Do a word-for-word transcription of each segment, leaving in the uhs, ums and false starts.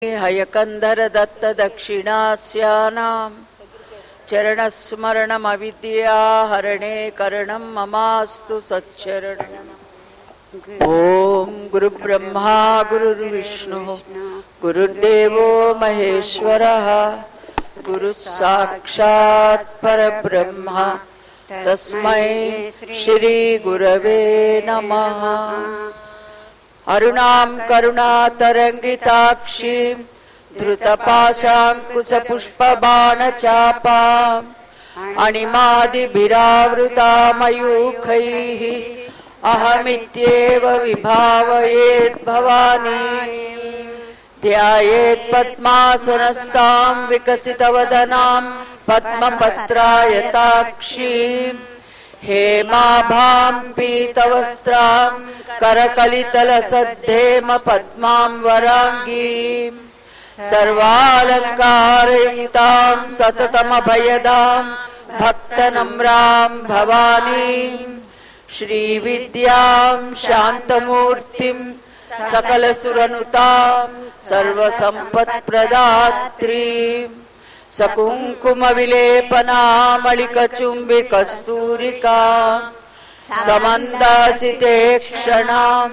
हयकंधर दत्त दक्षिणास्यानां चरणस्मरणमविद्या हरणे करणं ममास्तु सच्चरणम्। ओम गुरुब्रह्मा गुरुर्विष्णु गुरुर्देवो महेश्वरः गुरुसाक्षात् परब्रह्म तस्मै श्री गुरवे नमः। अरुणां करुणातरंगिताक्षीं धृतपाशाङ्कुशपुष्पबाणचापाम् अणिमादिभिरावृतामयूखैः अहमित्येव विभावयेत् भवानी। ध्यायेत् पद्मासनस्तां विकसितवदनां पद्मपत्रायताक्षीं हेमाभां पीतवस्त्रां करकलितलसद्धेम पद्मां वराङ्गीं सर्वालङ्कारयुक्तां सततमभयदां भक्तनम्रां भवानीं श्रीविद्यां शान्तमूर्तिं सकलसुरनुतां सर्वसम्पत्प्रदात्रीं सकुङ्कुमविलेपनामलिकचुम्बिकस्तूरिकां समन्दासिते क्षणां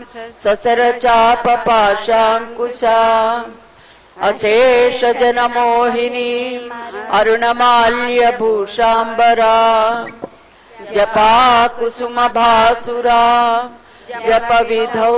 ससरचापपाशाङ्कुशाम् अशेषजनमोहिनीम् अरुणमाल्यभूषाम्बरां जपाकुसुमभासुरां जपविधौ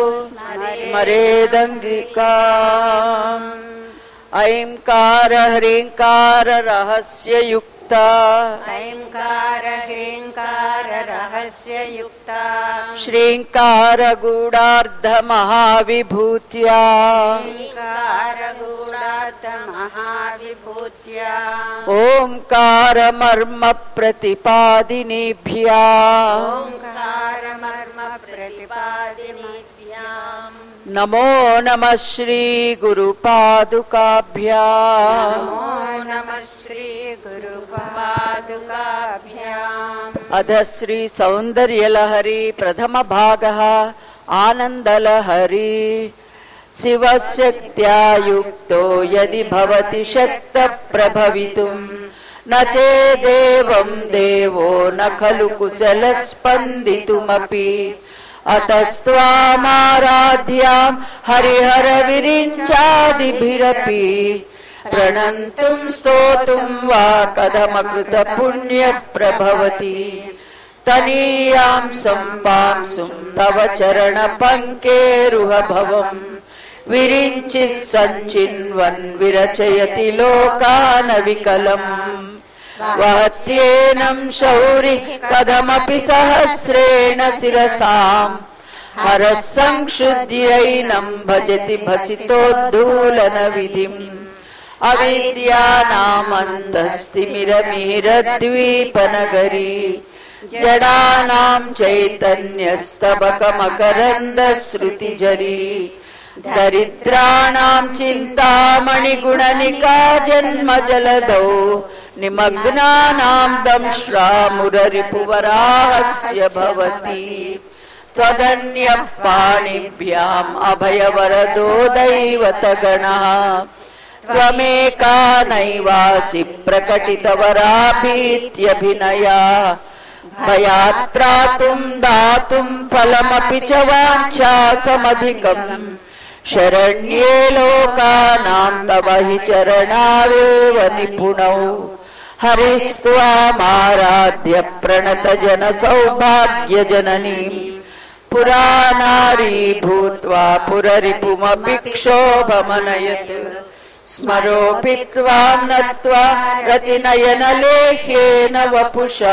स्मरेदङ्गिकाम्। ऐंकार ह्रींकार रहस्ययुक्ता ऐंकार ह्रींकार रहस्ययुक्ता श्रींकार गूढार्ध महाविभूत्या श्रींकार गूढार्ध महाविभूत्या ओंकार मर्म प्रतिपादिनीभ्या ओंकार मर्म प्रतिपादिनीभ्याम् नमो नमः श्री गुरुपादुकाभ्याम् नमो नमः श्री गुरुपादुकाभ्याम्। अध श्री सौन्दर्यलहरी प्रथम भागः आनन्दलहरी। शिवशक्त्या युक्तो यदि भवति शक्तः प्रभवितुं न चेदेवं देवो न खलु कुशलः स्पन्दितुमपि। अतस्त्वामाराध्यां हरिहर विरिञ्चादिभिरपि प्रणन्तुं स्तोतुं वा कथमकृत पुण्य प्रभवति। तनीयां सम्पांसुं तव चरण पङ्केरुहभवम् विरिञ्चिः सञ्चिन्वन् विरचयति लोकानविकलम्। वहत्येनं शौरि कथमपि सहस्रेण शिरसाम् हरः संक्षुद्यैनं भजति भसितोद्धूलनविधिम्। अविद्यानामन्तस्तिमिरमिहिरद्वीपनगरी जडानां चैतन्यस्तबकमकरन्दश्रुतिझरी दरिद्राणां चिन्तामणिगुणनिका जन्मजलधौ निमग्नानां दंश्रामुररिपुवराहस्य भवति। त्वदन्यः पाणिभ्याम् अभयवरदो दैवतगणः त्वमेका नैवासि प्रकटितवराभीत्यभिनया। भयात्रातुं दातुं फलमपि च वाञ्छासमधिकम् शरण्ये लोकानां तव हि चरणावेव निपुणौ। हरिस्त्वामाराध्य प्रणतजन सौभाग्यजननीं पुरानारी भूत्वा पुररिपुमपि क्षोभमनयत्। स्मरोऽपि त्वां नत्वा रतिनयनलेख्येन वपुषा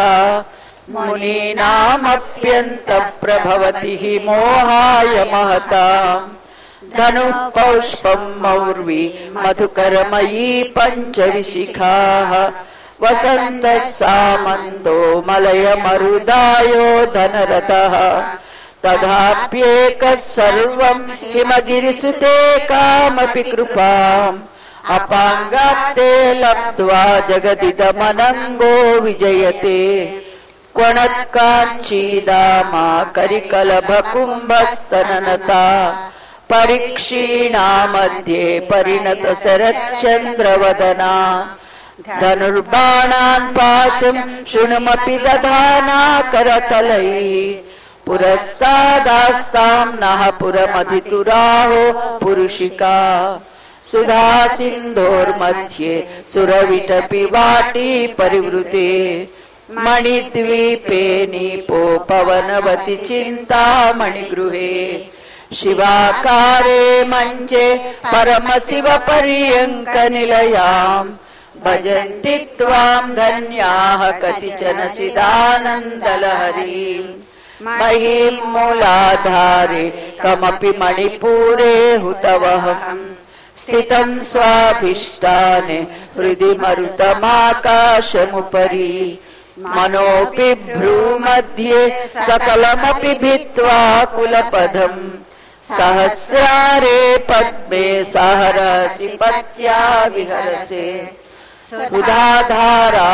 मुनीनामप्यन्तप्रभवति हि मोहाय महताम्। धनुः पौष्पं मौर्वी मधुकरमयी पञ्चविशिखाः वसन्तः सामन्तो मलयमरुदायो धनरतः। तथाप्येकः सर्वं हिमगिरिसुते कामपि कृपाम् अपाङ्गात्ते लब्ध्वा जगदिदमनङ्गो विजयते। क्वणत्काञ्चीदामा करिकलभकुम्भस्तननता परिक्षीणा मध्ये परिणत शरच्चन्द्रवदना धनुर्बाणान् पाशं शृणुमपि दधाना करतलैः पुरस्तादास्तां नः पुरमधितुराहो पुरुषिका सुधा सिन्धोर्मध्ये सुरविटपि वाटी परिवृते मणिद्वीपे नीपो पवनवति चिन्तामणिगृहे शिवाकारे मञ्चे परमशिवपर्यङ्कनिलयाम् भजन्ति त्वां धन्याः कतिचन चिदानन्दलहरीम् महीं मूलाधारे कमपि मणिपुरे हुतवहम् स्थितं स्वाभिष्टाने हृदि मरुतमाकाशमुपरि मनोऽपि भ्रूमध्ये सकलमपि भित्त्वा कुलपदम् सहस्रारे पद्मे सहरसि पत्या विहरसे सुधाधारा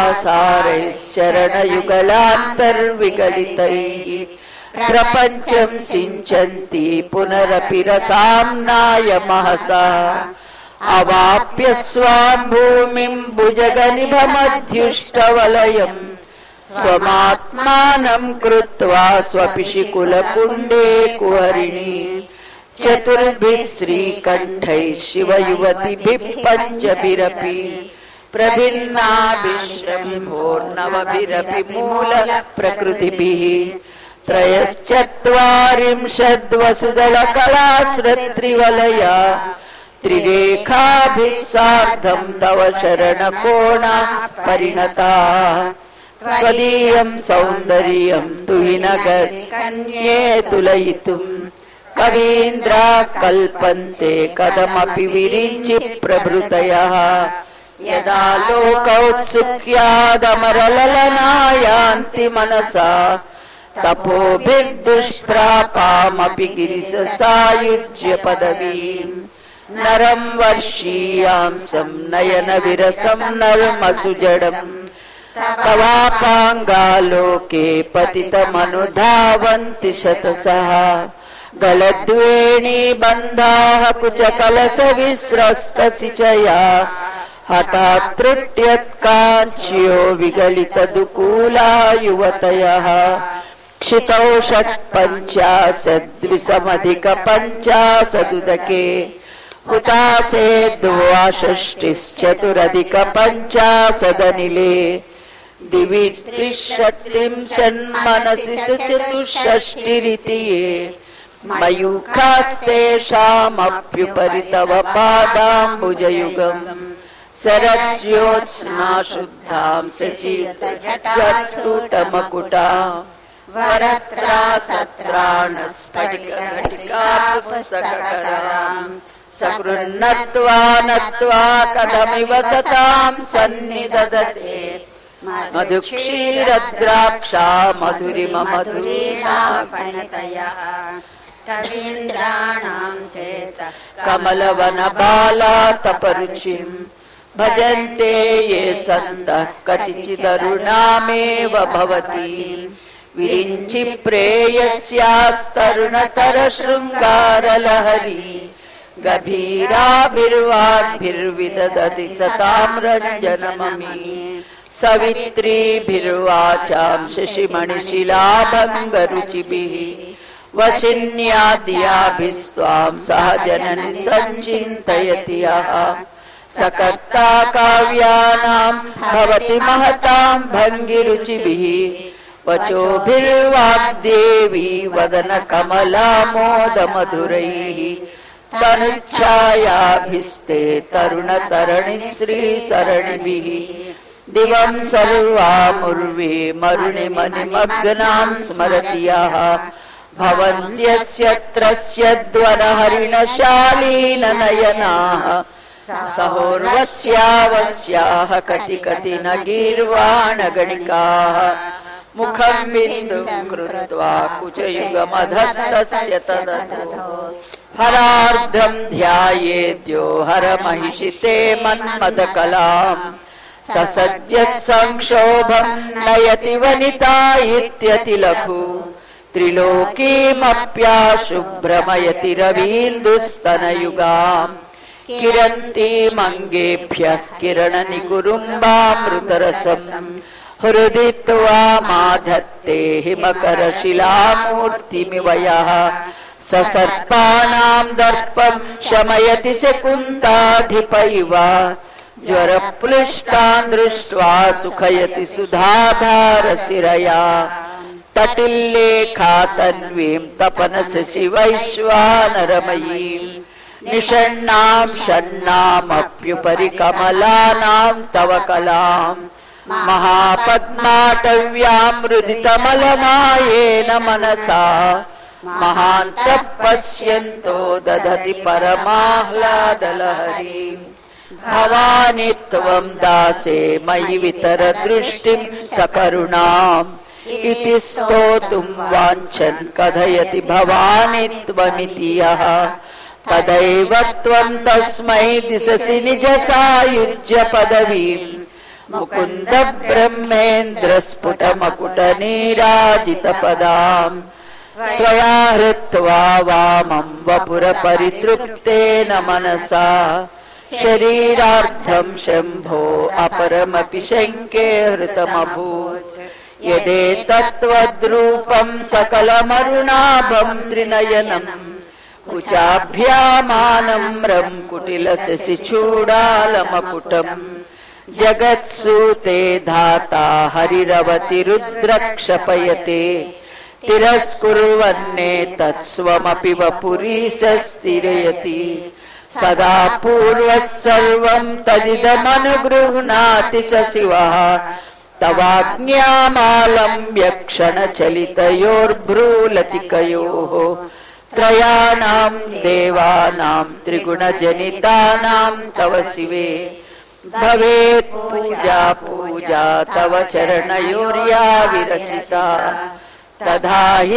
सारैश्चरणयुगलान्तर्विगलितैः प्रपञ्चं सिञ्चन्ति पुनरपि रसाम्नाय महसा अवाप्य स्वां भूमिं भुजगनिभमध्युष्टवलयम् स्वमात्मानं कृत्वा स्वपिशिकुलकुण्डे कुहरिणी चतुर्भिः श्रीकण्ठैः शिवयुवतिभिः पञ्चभिरपि प्रभिन्नाभिश्रम्भोर्नवभिरपि मूल प्रकृतिभिः त्रयश्चत्वारिंशद्वसुदलकलाश्रत्रिवलया त्रिरेखाभिः सार्धं तव शरणकोणा परिणता त्वदीयं सौन्दर्यं तुहिनगन्ये तुलयितुं कवीन्द्रा कल्पन्ते कथमपि विरिञ्चि प्रभृतयः यदा लोकौत्सुक्यादमरललनायान्ति मनसा तपोभिर्दुष्प्रापामपि गिरिशसायुज्य पदवीम् नरं वर्षीयांसं नयन विरसं नर्मसुजडम् तवापाङ्गालोके पतितमनुधावन्ति शतसः गलद्वेणी बन्धाः कुचकलशविस्रस्तसिचया हठात् त्रुट्यत्काञ्च्यो विगलितदुकूला युवतयः क्षितौ षट्पञ्चाशद्विसमधिकपञ्चाशदुदके हुतासे द्वाषष्टिश्चतुरधिकपञ्चाशदनिले दिवि त्रिषट्त्रिंशन्मनसि चतुष्षष्टिरिति ये मयूखास्तेषामप्युपरि तव पादाम्बुजयुगम् शरज्योत्स्ना शुद्धां शशीतजटमकुटा वरत्रासत्राणस्फटिकघटिका पुस्तककराम् सकृन्नत्वा नत्वा कथमिव सतां सन्निदधते मधुक्षीरद्राक्षा मधुरिम मधुरीणा फणतयः कवीन्द्राणां चेत कमलवनबाला तपरुचिम् भजन्ते ये सन्तः कतिचिदरुणामेव भवति विरिञ्चि प्रेयस्यास्तरुणतरशृङ्गारलहरी गभीराभिर्वाग्भिर्विदधति सतां रञ्जनममी सवित्रीभिर्वाचां शशिमणिशिलाभङ्गरुचिभिः वशिन्याद्याभिस्त्वां सह जननि सञ्चिन्तयति यः सकर्ता काव्यानां भवति महतां भङ्गिरुचिभिः वचोभिर्वाग्देवी वदनकमलामोदमधुरैः तनुच्छायाभिस्ते तरुणतरणिश्रीसरणिभिः दिवं सर्वामुर्वे मरुणिमनिमग्नां स्मरति यः भवन्त्यस्यत्रस्यद्वरहरिणशालीननयनाः सहोर्वस्यावस्याः कति कति न गीर्वाणगणिकाः मुखं बिन्दुं कृत्वा कुचयुगमधस्तस्य तदधो हरार्धं ध्यायेद्यो हरमहिषिते मन्मदकलाम् ससज्य संक्षोभं नयति वनिता इत्यतिलघु త్రిలోకీమప్యాశుభ్రమయతి రవీందుస్తనయుగాం కిరంతీమంగేభ్యః కిరణనికురుంబామృతరసం హృది త్వామాధత్తే హిమకరశిలామూర్తిమివ యః ససర్పాణాం దర్పం శమయతి శకుంతాధిప ఇవ జ్వరప్లుష్టాన్ దృష్ట్వా సుఖయతి సుధాధారశిరయా తటిల్లేఖా తన్వీం తపనశశి వైశ్వానరమయీం నిషణ్ణాం షణ్ణామప్యుపరి కమలానాం తవ కలాం మహాపద్మాటవ్యాం హృదితమలమాయేన మనసా మహాంతః పశ్యంతో దదతి పరమాహ్లాదలహరీం భవాని త్వం దాసే మయి వితర దృష్టిం సకరుణాం ఇతి స్తోతుం వాంఛన్ కథయతి భవాని త్వమితి యః తదైవ త్వం తస్మై దిశసి నిజ సాయుజ్య పదవీం ముకుంద బ్రహ్మేంద్ర స్ఫుట మకుట నీరాజిత పదాం త్వయా హృత్వా వామం వపుర పరితృప్తేన మనసా శరీరార్థం శంభో అపరమపి శంకే హృతమభూత్ యదేతత్వద్రూపం సకలమరుణాభం త్రినయనం కుచాభ్యామానమ్రం కుటిలశశి చూడాలమకుటం జగత్సూతే ధాతా హరిరవతి రుద్రక్షపయతే తిరస్కుర్వన్నే తత్స్వమపి వపురీశస్థిరయతి సదా పూర్వః సర్వం తదిదమనుగృహ్ణాతి చ శివః తవాజ్ఞామాలంబ్య క్షణచలితయోర్భ్రూలతికయోః త్రయాణాం దేవానాం త్రిగుణజనితానాం తవ శివే భవేత్ పూజా పూజా తవ చరణయోర్యా విరచితా తథా హి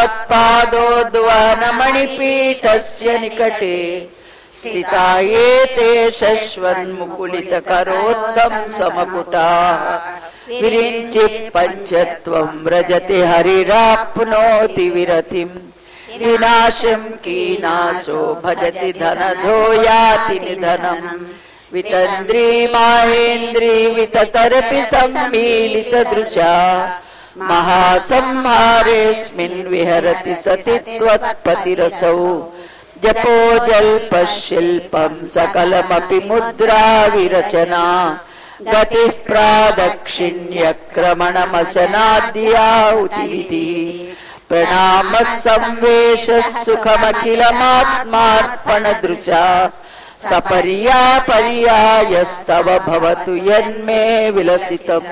త్వత్పాదోద్వనమణిపీఠస్య నికటే స్థితా ఏతే శశ్వన్ముకుళితకరోత్తం సమకుటాః విరించి పంచత్వం వ్రజతి హరిరాప్నోతి విరతిం వినాశం కీనాశో భజతి ధనధో యాతి నిధనం వితంద్రీ మాహేంద్రీ వితతరపి సమ్మీలిత దృశా మహాసంహారేస్మిన్ విహరతి సతి త్వత్పతిరసౌ జపో జల్పశిల్పం సకలమపి ముద్రా విరచనా గతి ప్రాదక్షిణ్యక్రమణమసనాద్యాహుతివిధి ప్రణామ సంవేశ సుఖమఖిలమాత్మార్పణ దృశా సపర్యాపర్యాయస్తవ భవతు యన్మే విలసితం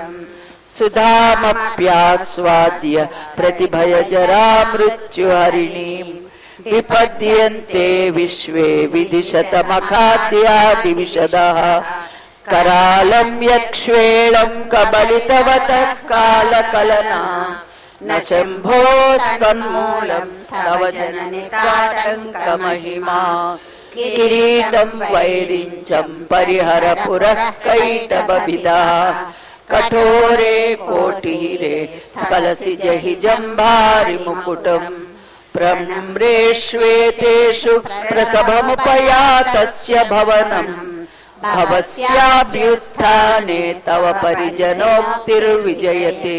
సుధామప్యాస్వాద్య ప్రతిభయజరా మృత్యుహరిణీం విపద్యంతే విశ్వే విదిశతమఖాద్యాది విశదః करालं यक्ष्वेलं कबलितवतः कालकलना न शम्भोस्तन्मूलं तव जननिताटङ्कमहिमा किरीटं वैरिञ्चं परिहर पुरः कैटभविदः कठोरे कोटीरे स्खलसि जहि जम्भारि मुकुटम् प्रम्रेष्वेतेषु प्रसभमुपयातस्य भवनम् भवस्याभ्युत्थाने तव परिजनोक्तिर्विजयते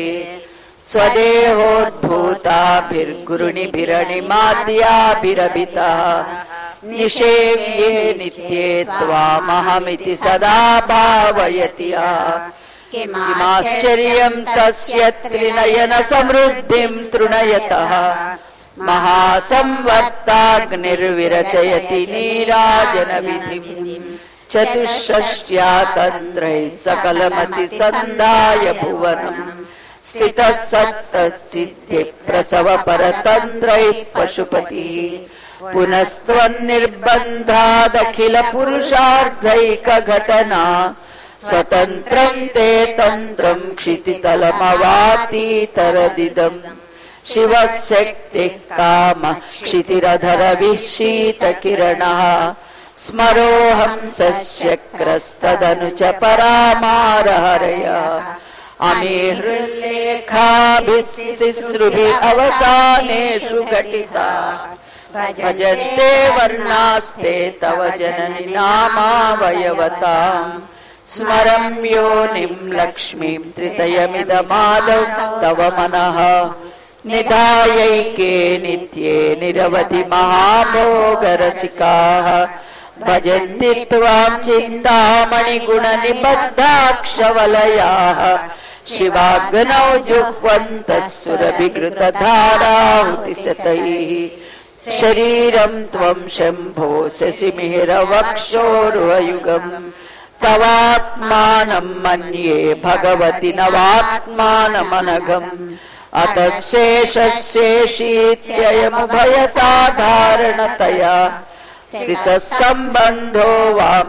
स्वदेहोद्भूताभिर्गुरुनिभिरणिमाद्याभिरभितः निषेव्ये नित्ये त्वामहमिति सदा भावयति किमाश्चर्यं तस्य त्रिनयन समृद्धिं तृणयतः महासंवर्ताग्निर्विरचयति नीराजनविधिम् चतुष्षष्ट्या तन्त्रैः सकलमति सन्धाय भुवनम् स्थितः सप्तसिद्धिः प्रसव परतन्त्रैः पशुपतिः पुनस्त्वन्निर्बन्धादखिल पुरुषार्थैकघटना स्वतन्त्रं ते तन्त्रं क्षितितलमवातीतरदिदम् शिवः शक्तिः कामः क्षितिरधरविः शीतकिरणः स्मरोऽहं सस्यक्रस्तदनु च परामारहरय अमीहृल्लेखाभिस्तिसृभिः अवसानेषु घटिताः भजन्ते वर्णास्ते तव जननि नामावयवताम् स्मरं योनिं लक्ष्मीं त्रितयमिदमादौ तव मनः निधायैके नित्ये निरवधि महाभोगरसिकाः भजन्ति त्वां चिन्तामणिगुणनिबद्धाक्षवलयाः शिवाग्नौ जुह्वन्तः सुरभिघृतधाराहुतिशतैः शरीरं त्वं शम्भो शशिमिहिरवक्षोरुहयुगम् तवात्मानं मन्ये भगवति नवात्मानमनघम् अतः शेषशेषीत्ययमुभयसाधारणतया स्थितः सम्बन्धो वां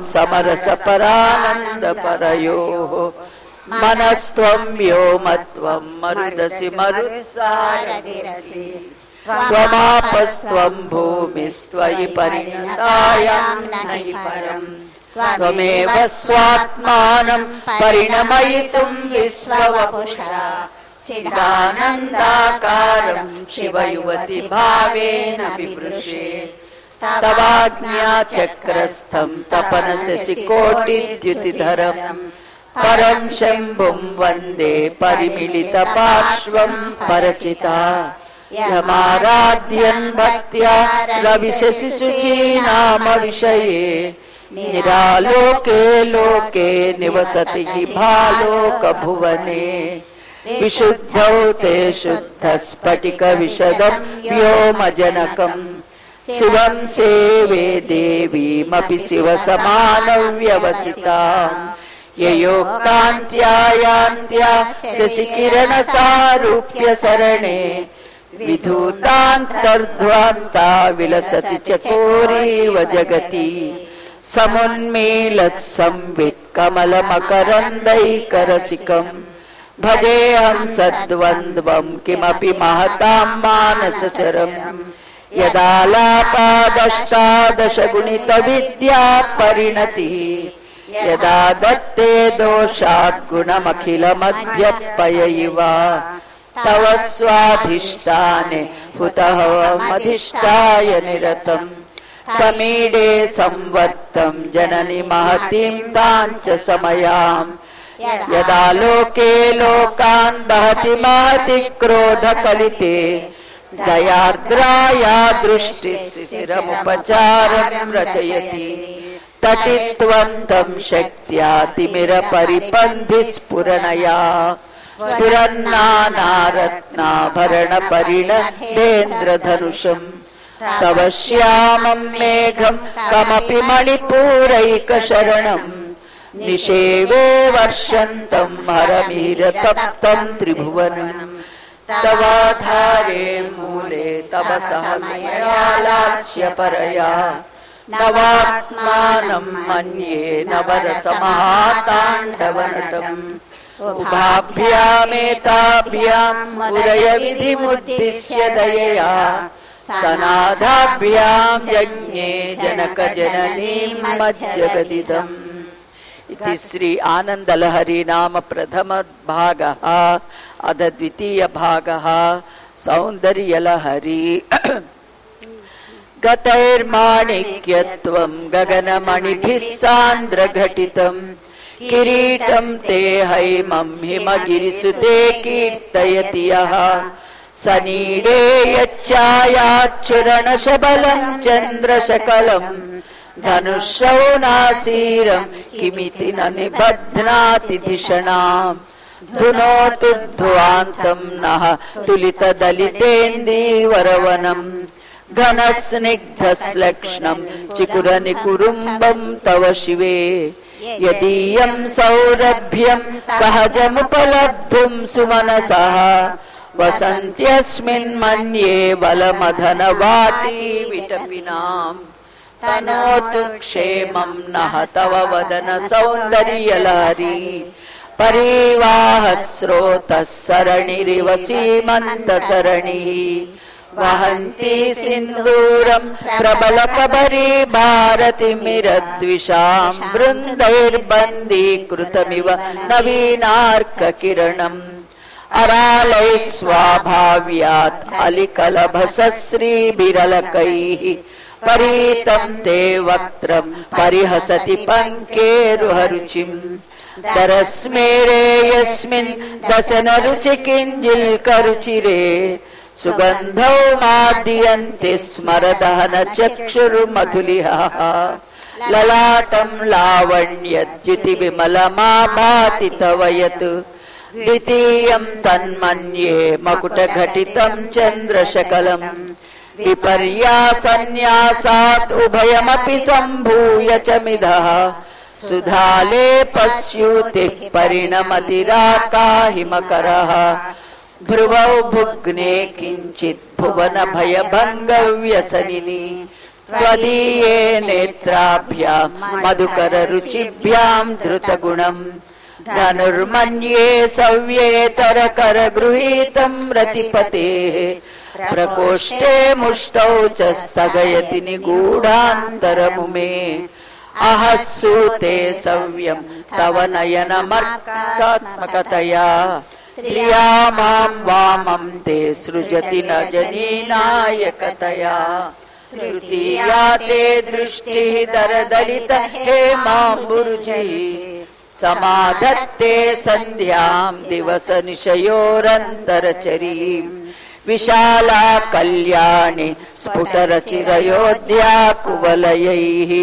समरसपरानन्दपरयोः मनस्त्वं व्योमत्वं मरुदसि मरुत्सारधिरसि त्वमापस्त्वं भूमिस्त्वयि परिणतायां नहि परम् त्वमेव स्वात्मानं परिणमयितुं विश्ववपुषा चिदानन्दाकारं शिवयुवति भावेन बिभृशे तवाज्ञाचक्रस्थं तपनशशिकोटिद्युतिधरम् परं शम्भुं वन्दे परिमिलितपार्श्वं परचिता यमाराध्यन् भक्त्या रविशशिशुचीनाम विषये निरालोके लोके निवसति हि भालोकभुवने विशुद्धौ ते शुद्धस्फटिकविशदं व्योमजनकम् शिवं सेवे देवीमपि शिवसमानव्यवसिताम् ययोक्तान्त्या यान्त्या शशिकिरणसारूप्य सरणे विधूतान्तर्ध्वान्ता विलसति चकोरीव जगति समुन्मीलत्संवित् कमलमकरन्दैकरसिकम् भजेऽहं सद्वन्द्वं किमपि महतां मानसचरम् यदालापादष्टादशगुणितविद्या परिणतिः यदा दत्ते दोषात् गुणमखिलमध्यपयैव तव स्वाधिष्ठाने हुतहवमधिष्ठाय निरतम् समीडे संवर्तं जननि महतीं ताञ्च समयाम् यदा लोके लोकान् दहति महति क्रोधकलिते दयार्द्राया दृष्टिशिशिरमुपचारं रचयति तचित्वन्तं शक्त्या तिमिरपरिपन्थिस्फुरणया स्फुरन्नानारत्नाभरणपरिणतेन्द्रधनुषम् तव श्यामं मेघं कमपि मणिपूरैकशरणम् निषेवे वर्षन्तं हरमिहिरतप्तं त्रिभुवनम् तवाधारे मूले तव सहस्रयालास्य परया नवात्मानं मन्ये नवरसमहाताण्डवनटम् उभाभ्यामेताभ्याम् उदयविधिमुद्दिश्य दयया सनादाभ्यां यज्ञे जनकजननीं मज्जगदिदम् इति श्री आनन्दलहरी नाम प्रथम भागः अध द्वितीय भागः सौन्दर्यलहरी गतैर्माणिक्यत्वं गगनमणिभिः सान्द्रघटितं किरीटं ते हैमं हिमगिरिसुते कीर्तयति यः सनीडे यच्छायाच्छुरणशबलं चन्द्रशकलं धनुषौनासीरं किमिति न निबध्नाति धिषणाम् धुनोतु ध्वान्तं नः तुलितदलितेन्दीवरवनम् घनस्निग्धश्लक्ष्णं चिकुरनिकुरुम्बं तव शिवे यदीयं सौरभ्यं सहजमुपलब्धुं सुमनसः वसन्त्यस्मिन् मन्ये बलमधनवाटी विटपिनाम् तनोतु क्षेमं नः तव वदन सौन्दर्यलहरी परिवाह स्रोतः सरणिरिव सीमन्तसरणिः వహంతి సింధూరం ప్రబలకబరీ భారతిమిరద్విషాం బృందైర్బందీకృతమివ నవీనార్క కిరణం అరాలై స్వాభావ్యాత్ అలికలభసశ్రీభిరలకైః పరీతం తే వక్త్రం పరిహసతి పంకేరుహరుచిం దరస్మేరే యస్మిన్ దశన రుచి కింజిల్కరుచిరే సుగంధౌ మాద్యంతి స్మరదహన చక్షుర్మధులిహః లలాటం లావణ్యద్యుతి విమలమాభాతి తవ యత్ ద్వితీయం తన్మన్యే మకుటఘటితం చంద్రశకలం విపర్యాసన్యాసాత్ ఉభయమపి సంభూయ చ మిధః సుధాలేపస్యూతి పరిణమతిరాకాహిమకరః భ్రువౌ భుగ్నే కించిత్ భువన భయభంగవ్యసనిని త్వదీయే నేత్రాభ్యాం మధుకర రుచిభ్యాం ధృతగుణం ధనుర్మన్యే సవ్యేతరకర గృహీతం రతిపతేః ప్రకోష్ఠే ముష్టౌ చ స్థగయతి నిగూఢాంతరముమే అహస్సూతే సవ్యం తవ నయనమర్కాత్మకతయా త్రియా మాం వామం తే సృజతి నజనీనాయకతయా తృతీయా తే దృష్టిః దరదలిత హేమాంబురుచిః సమాధత్తే సంధ్యాం దివస నిశయోరంతరచరీం విశాలా కళ్యాణి స్ఫుటరచిరయోధ్యా కువలయైః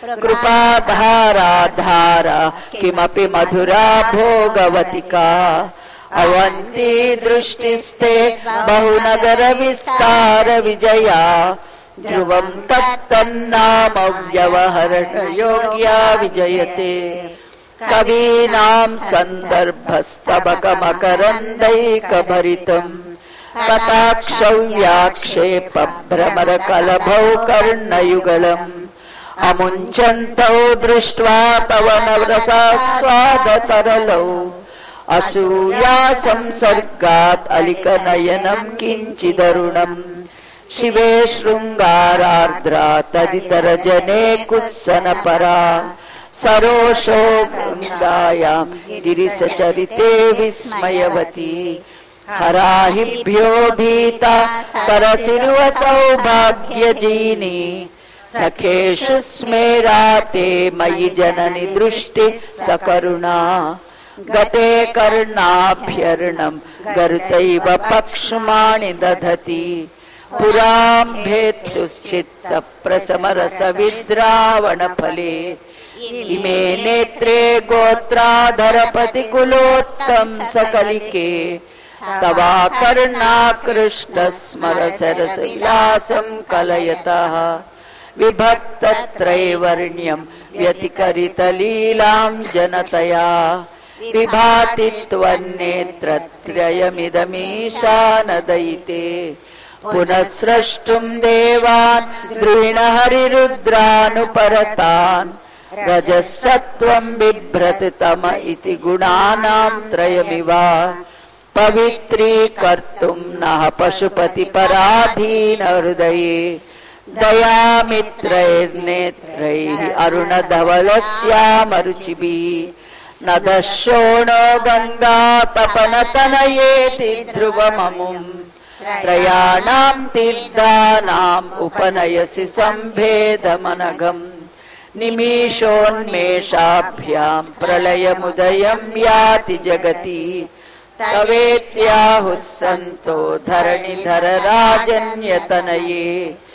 కృపాధారాధారా కిమపి మధురా భోగవతికా అవంతి దృష్టిస్తే బహునగర విస్తార విజయా ధ్రువం తత్తన్నామ వ్యవహరణ యోగ్యా విజయతే కవీనాం సందర్భస్తబక మకరందైకభరితం కటాక్షౌ వ్యాక్షేప భ్రమర కలభౌ కర్ణయుగళం అముంచంతౌ దృష్ట్వా తవ నవరసాస్వాదతరలౌ అసూయా సంసర్గాత్ అలికనయనం కించిదరుణం శివే శృంగారార్ద్రా తదితర జనే కుత్సనపరా సరోషో గంగాయాం గిరిసచరితే విస్మయవతి హరాహిభ్యో భీతా సరసిరువ సౌభాగ్యజీని సఖేషు స్మేరాతే మయి జనని దృష్టి సకరుణా గతే కర్ణాభ్యర్ణం గరుతైవ పక్ష్మాణి దధతి పురాం భేత్తుశ్చిత్త ప్రసమరస విద్రావణ ఫలే ఇమే నేత్రే గోత్రాధరపతి కులోత్తం సకలికే తవా కర్ణాకృష్ట స్మర సరస విలాసం కలయతః విభక్తత్రైవర్ణ్యం వ్యతికరిత లీలాం జనతయా విభాతి త్వన్నేత్రత్రయమిదమీశానదయితే పునఃస్రష్టుం దేవాన్ ద్రుహిణ హరిరుద్రానుపరతాన్ రజసత్వం బిభ్రతి తమ ఇతి గుణానాం త్రయమివ పవిత్రీకర్తుం నః పశుపతి పరాధీన హృదయే దయామిత్రైర్నేత్రైః అరుణధవలస్యామరుచిభిః నదశోణో గంగా తపనతనయేతి ధ్రువమముం త్రయాణాం తీర్థానాం ఉపనయసి సంభేదమనఘం నిమిషోన్మేషాభ్యాం ప్రళయముదయం యాతి జగతి తవేత్యాహుః సంతో ధరణిధర రాజన్యతనయే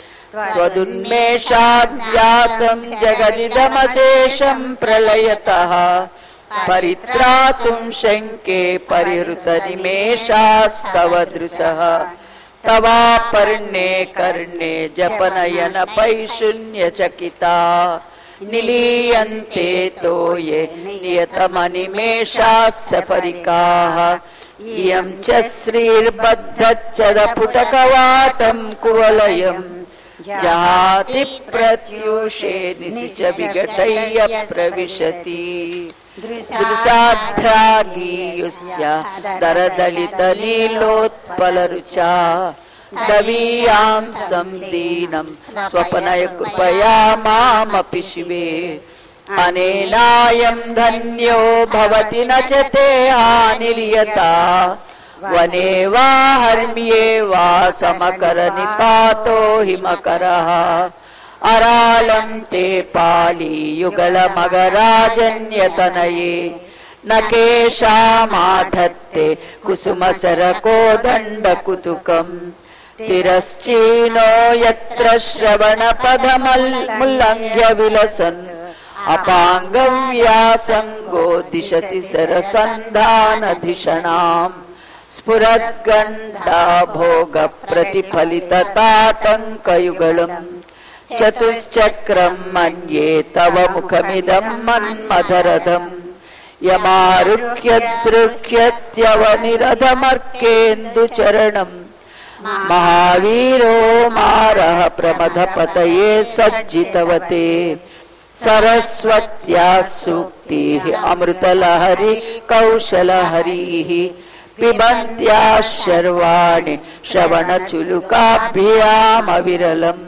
త్వదున్మేషాద్యాతం జగదిదమశేషం ప్రళయతః పరిత్రాతుం శంకే పరిహృత నిమేషాస్తవ దృశః తవాపర్ణే కర్ణే జపనయన పైశూన్యచకితా నిలీయంతే తోయే నియతమనిమేషాస్య పరికాః ఇయం చ శ్రీర్బద్ధచ్చదపుటకవాటం కువలయం జహాతి ప్రత్యూషే నిశిచ విఘటయ్య ప్రవిశతి దృశాధ్రాగీయుస్య దరదలిత నీలోత్పలరుచా दवीयांसं दीनं स्वपनय कृपया मामपि शिवे अनेनायं धन्यो भवति न च ते हानिर्यता वने वा हर्म्ये वा समकर निपातो हिमकरः अरालं ते पाली युगलमगराजन्यतनये न केशामाधत्ते कुसुमसरकोदण्डकुतुकम् तिरश्चीनो यत्र श्रवणपदमुल्लङ्घ्य विलसन् अपाङ्गव्यासङ्गो दिशति सरसन्धानधिषणाम् स्फुरद्गण्डा भोगप्रतिफलितताटङ्कयुगलम् चतुश्चक्रम् मन्ये तव मुखमिदं मन्मथरथम् यमारुह्यद्रुह्यत्यवनिरधमर्केन्दुचरणम् महावीरो मारः प्रमथपतये सज्जितवते सरस्वत्याः सूक्तिः अमृतलहरी कौशलहरीः पिबन्त्याः शर्वाणि श्रवणचुलुकाभ्यामविरलम्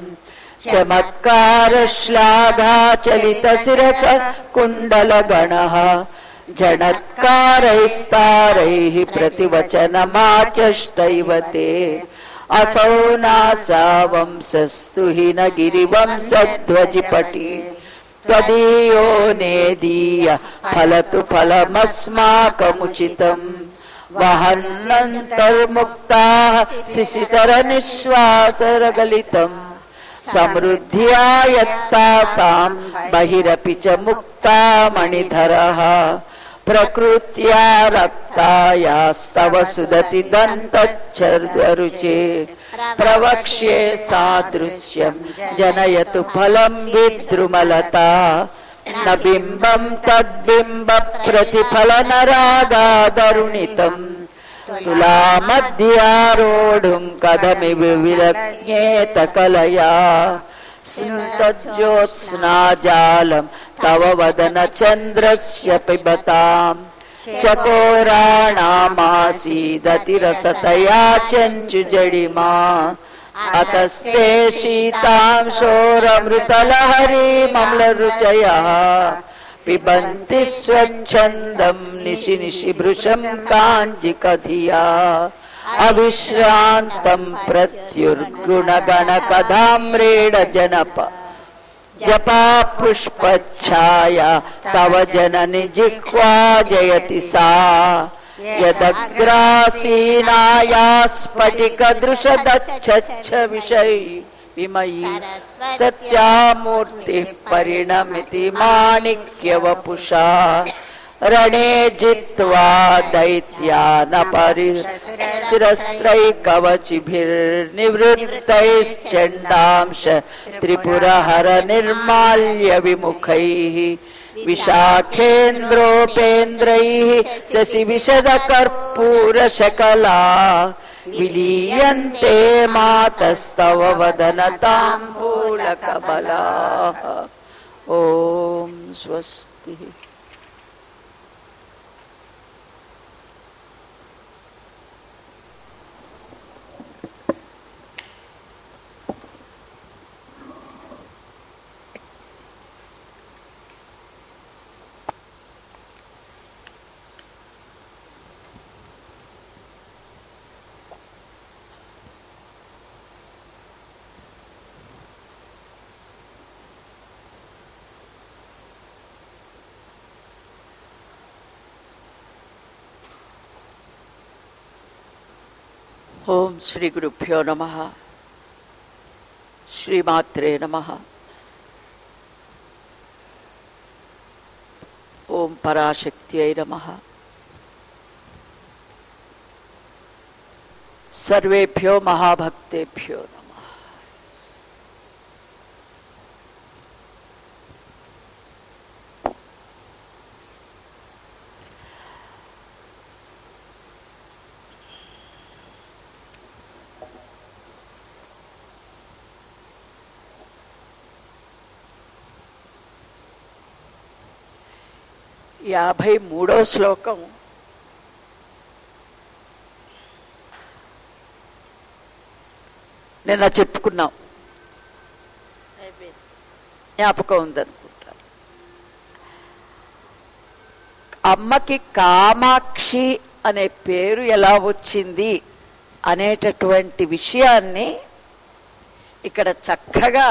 चमत्कारश्लाघाचलितशिरस कुण्डलगणः झणत्कारैस्तारैः प्रतिवचनमाचष्टैव ते असौ नासावंसस्तु हि न गिरिवंसध्वजिपटि त्वदीयो नेदीय फलतु फलमस्माकमुचितम् वहन्नन्तर्मुक्ताः शिशितरनिश्वासरगलितम् समृद्ध्या यत्तासां बहिरपि च मुक्ता मणिधरः प्रकृत्या रक्तायास्तव सुदति दन्तच्छर्दरुचे प्रवक्ष्ये सादृश्यं जनयतु फलं विद्रुमलता न बिम्बं तद्बिम्ब प्रतिफलनरागादरुणितम् तुलामध्यारोढुं कथमिव विलग्नेत कलया स्मितज्योत्स्नाजालं तव वदन चन्द्रस्य पिबताम् चकोराणामासीदतिरसतया चञ्चुजडिमा अतस्ते शीतांशोरमृतलहरीमम्लरुचयः पिबन्ति स्वच्छन्दं निशि निशि भृशं काञ्जिकधिया अविश्रान्तं प्रत्युर्गुणगणकधाम्रेण जनप जपा पुष्पच्छाया तव जननि जिह्वा जयति सा यदग्रासीनाया स्फटिकदृशदच्छच्छ विषयी विमयी सत्यामूर्तिः परिणमिति माणिक्यवपुषा रणे जित्वा दैत्यानपरिशिरस्त्रैकवचिभिर्निवृत्तैश्चण्डांश त्रिपुरहर निर्माल्य विमुखैः विशाखेन्द्रोपेन्द्रैः शशि विशदकर्पूरशकला विलीयन्ते मातस्तव वदनताम्बूलकबलाः। ॐ स्वस्ति। ओम श्री गुरुभ्यो नमः। श्रीमात्रे नमः। ओम पराशक्त्यै नमः। सर्वेभ्यो महाभक्तेभ्यो नमः। యాభై మూడో శ్లోకం నిన్న చెప్పుకున్నాం, జ్ఞాపకం ఉందనుకుంటారు. అమ్మకి కామాక్షి అనే పేరు ఎలా వచ్చింది అనేటటువంటి విషయాన్ని ఇక్కడ చక్కగా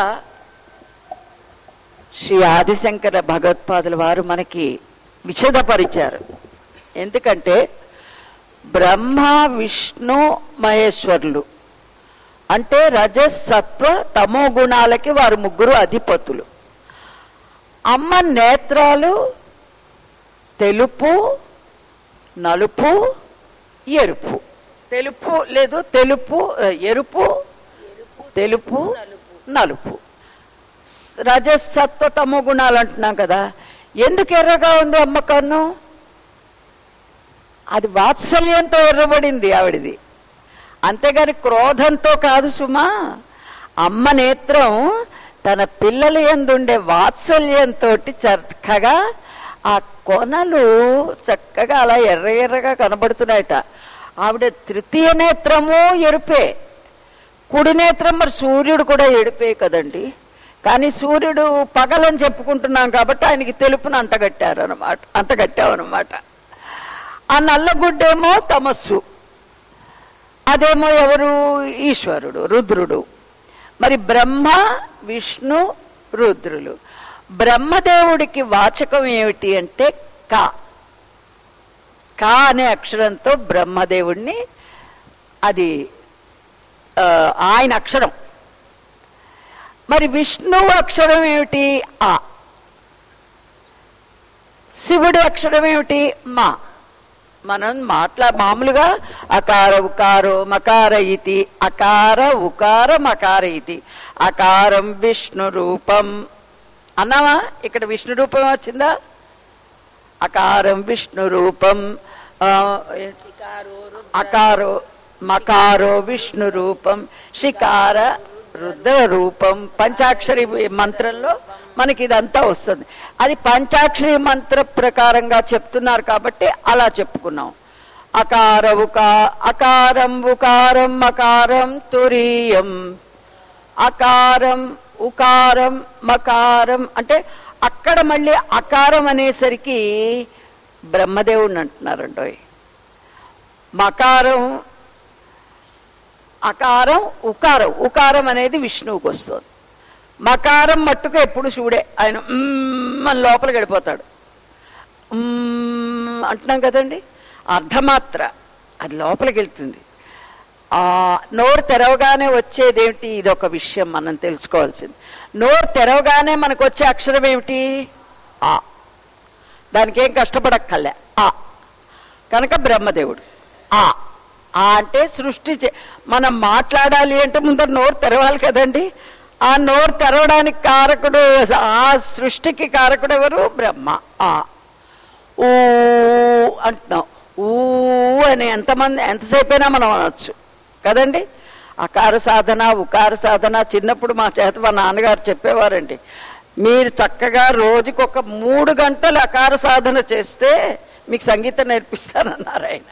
శ్రీ ఆదిశంకర భగవత్పాదుల వారు మనకి విశదపరిచారు. ఎందుకంటే బ్రహ్మ విష్ణు మహేశ్వరులు అంటే రజసత్వ తమో గుణాలకి వారు ముగ్గురు అధిపతులు. అమ్మ నేత్రాలు తెలుపు, నలుపు, ఎరుపు. తెలుపు లేదు తెలుపు, ఎరుపు, తెలుపు, నలుపు. రజసత్వ తమో గుణాలు అంటున్నాం కదా. ఎందుకు ఎర్రగా ఉంది అమ్మ కన్ను? అది వాత్సల్యంతో ఎర్రబడింది ఆవిడిది, అంతేగాని క్రోధంతో కాదు సుమా. అమ్మ నేత్రం తన పిల్లల యందుండే వాత్సల్యంతో చక్కగా ఆ కొనలు చక్కగా అలా ఎర్ర ఎర్రగా కనబడుతున్నాయట. ఆవిడ తృతీయ నేత్రము ఎరుపే, కుడి నేత్రం మరి సూర్యుడు కూడా ఎరుపే కదండి. కానీ సూర్యుడు పగలని చెప్పుకుంటున్నాం కాబట్టి ఆయనకి తెలుపును అంటగట్టారు అనమాట, అంటగట్టామన్నమాట. ఆ నల్లగుడ్డేమో తమస్సు, అదేమో ఎవరు? ఈశ్వరుడు, రుద్రుడు. మరి బ్రహ్మ విష్ణు రుద్రులు. బ్రహ్మదేవుడికి వాచకం ఏమిటి అంటే కా. కా అనే అక్షరంతో బ్రహ్మదేవుడిని, అది ఆయన అక్షరం. మరి విష్ణువు అక్షరం ఏమిటి? ఆ. శివుడి అక్షరం ఏమిటి? మా. మనం మాట్లా మామూలుగా అకార ఉకారో మకార ఇతి, అకార ఉకార మకార ఇతి. అకారం విష్ణు రూపం అన్నావా? ఇక్కడ విష్ణు రూపం వచ్చిందా? అకారం విష్ణు రూపం, అకారో మకారో విష్ణు రూపం, షికార రుద్ర రూపం. పంచాక్షరి మంత్రంలో మనకి ఇదంతా వస్తుంది. అది పంచాక్షరి మంత్ర ప్రకారంగా చెప్తున్నారు కాబట్టి అలా చెప్పుకున్నాం. అకార ఉకా అకారం ఉకారం మకారం తురీయం. అకారం ఉకారం మకారం అంటే అక్కడ మళ్ళీ అకారం అనేసరికి బ్రహ్మదేవుడిని అంటున్నారండి. మకారం అకారం ఉకారం, ఉకారం అనేది విష్ణువుకి వస్తుంది. మకారం మట్టుకు ఎప్పుడు శివుడే. ఆయన మన లోపలికి వెళ్ళిపోతాడు అంటున్నాం కదండి. అర్ధమాత్ర అది లోపలికి వెళ్తుంది. ఆ నోరు తెరవగానే వచ్చేదేమిటి? ఇదొక విషయం మనం తెలుసుకోవాల్సింది. నోరు తెరవగానే మనకు వచ్చే అక్షరం ఏమిటి? ఆ. దానికి ఏం కష్టపడక్కర్లే, ఆ. కనుక బ్రహ్మదేవుడు ఆ. ఆ అంటే సృష్టి. మనం మాట్లాడాలి అంటే ముందర నోరు తెరవాలి కదండి. ఆ నోరు తెరవడానికి కారకుడు, ఆ సృష్టికి కారకుడు ఎవరు? బ్రహ్మ. ఆ. ఊ అంటున్నాం. ఊ అని ఎంతమంది ఎంతసేపు అయినా మనం అనొచ్చు కదండి. అకార సాధన ఉకార సాధన చిన్నప్పుడు మా చేత మా నాన్నగారు చెప్పేవారండి. మీరు చక్కగా రోజుకి ఒక మూడు గంటలు అకార సాధన చేస్తే మీకు సంగీతం నేర్పిస్తానన్నారు ఆయన.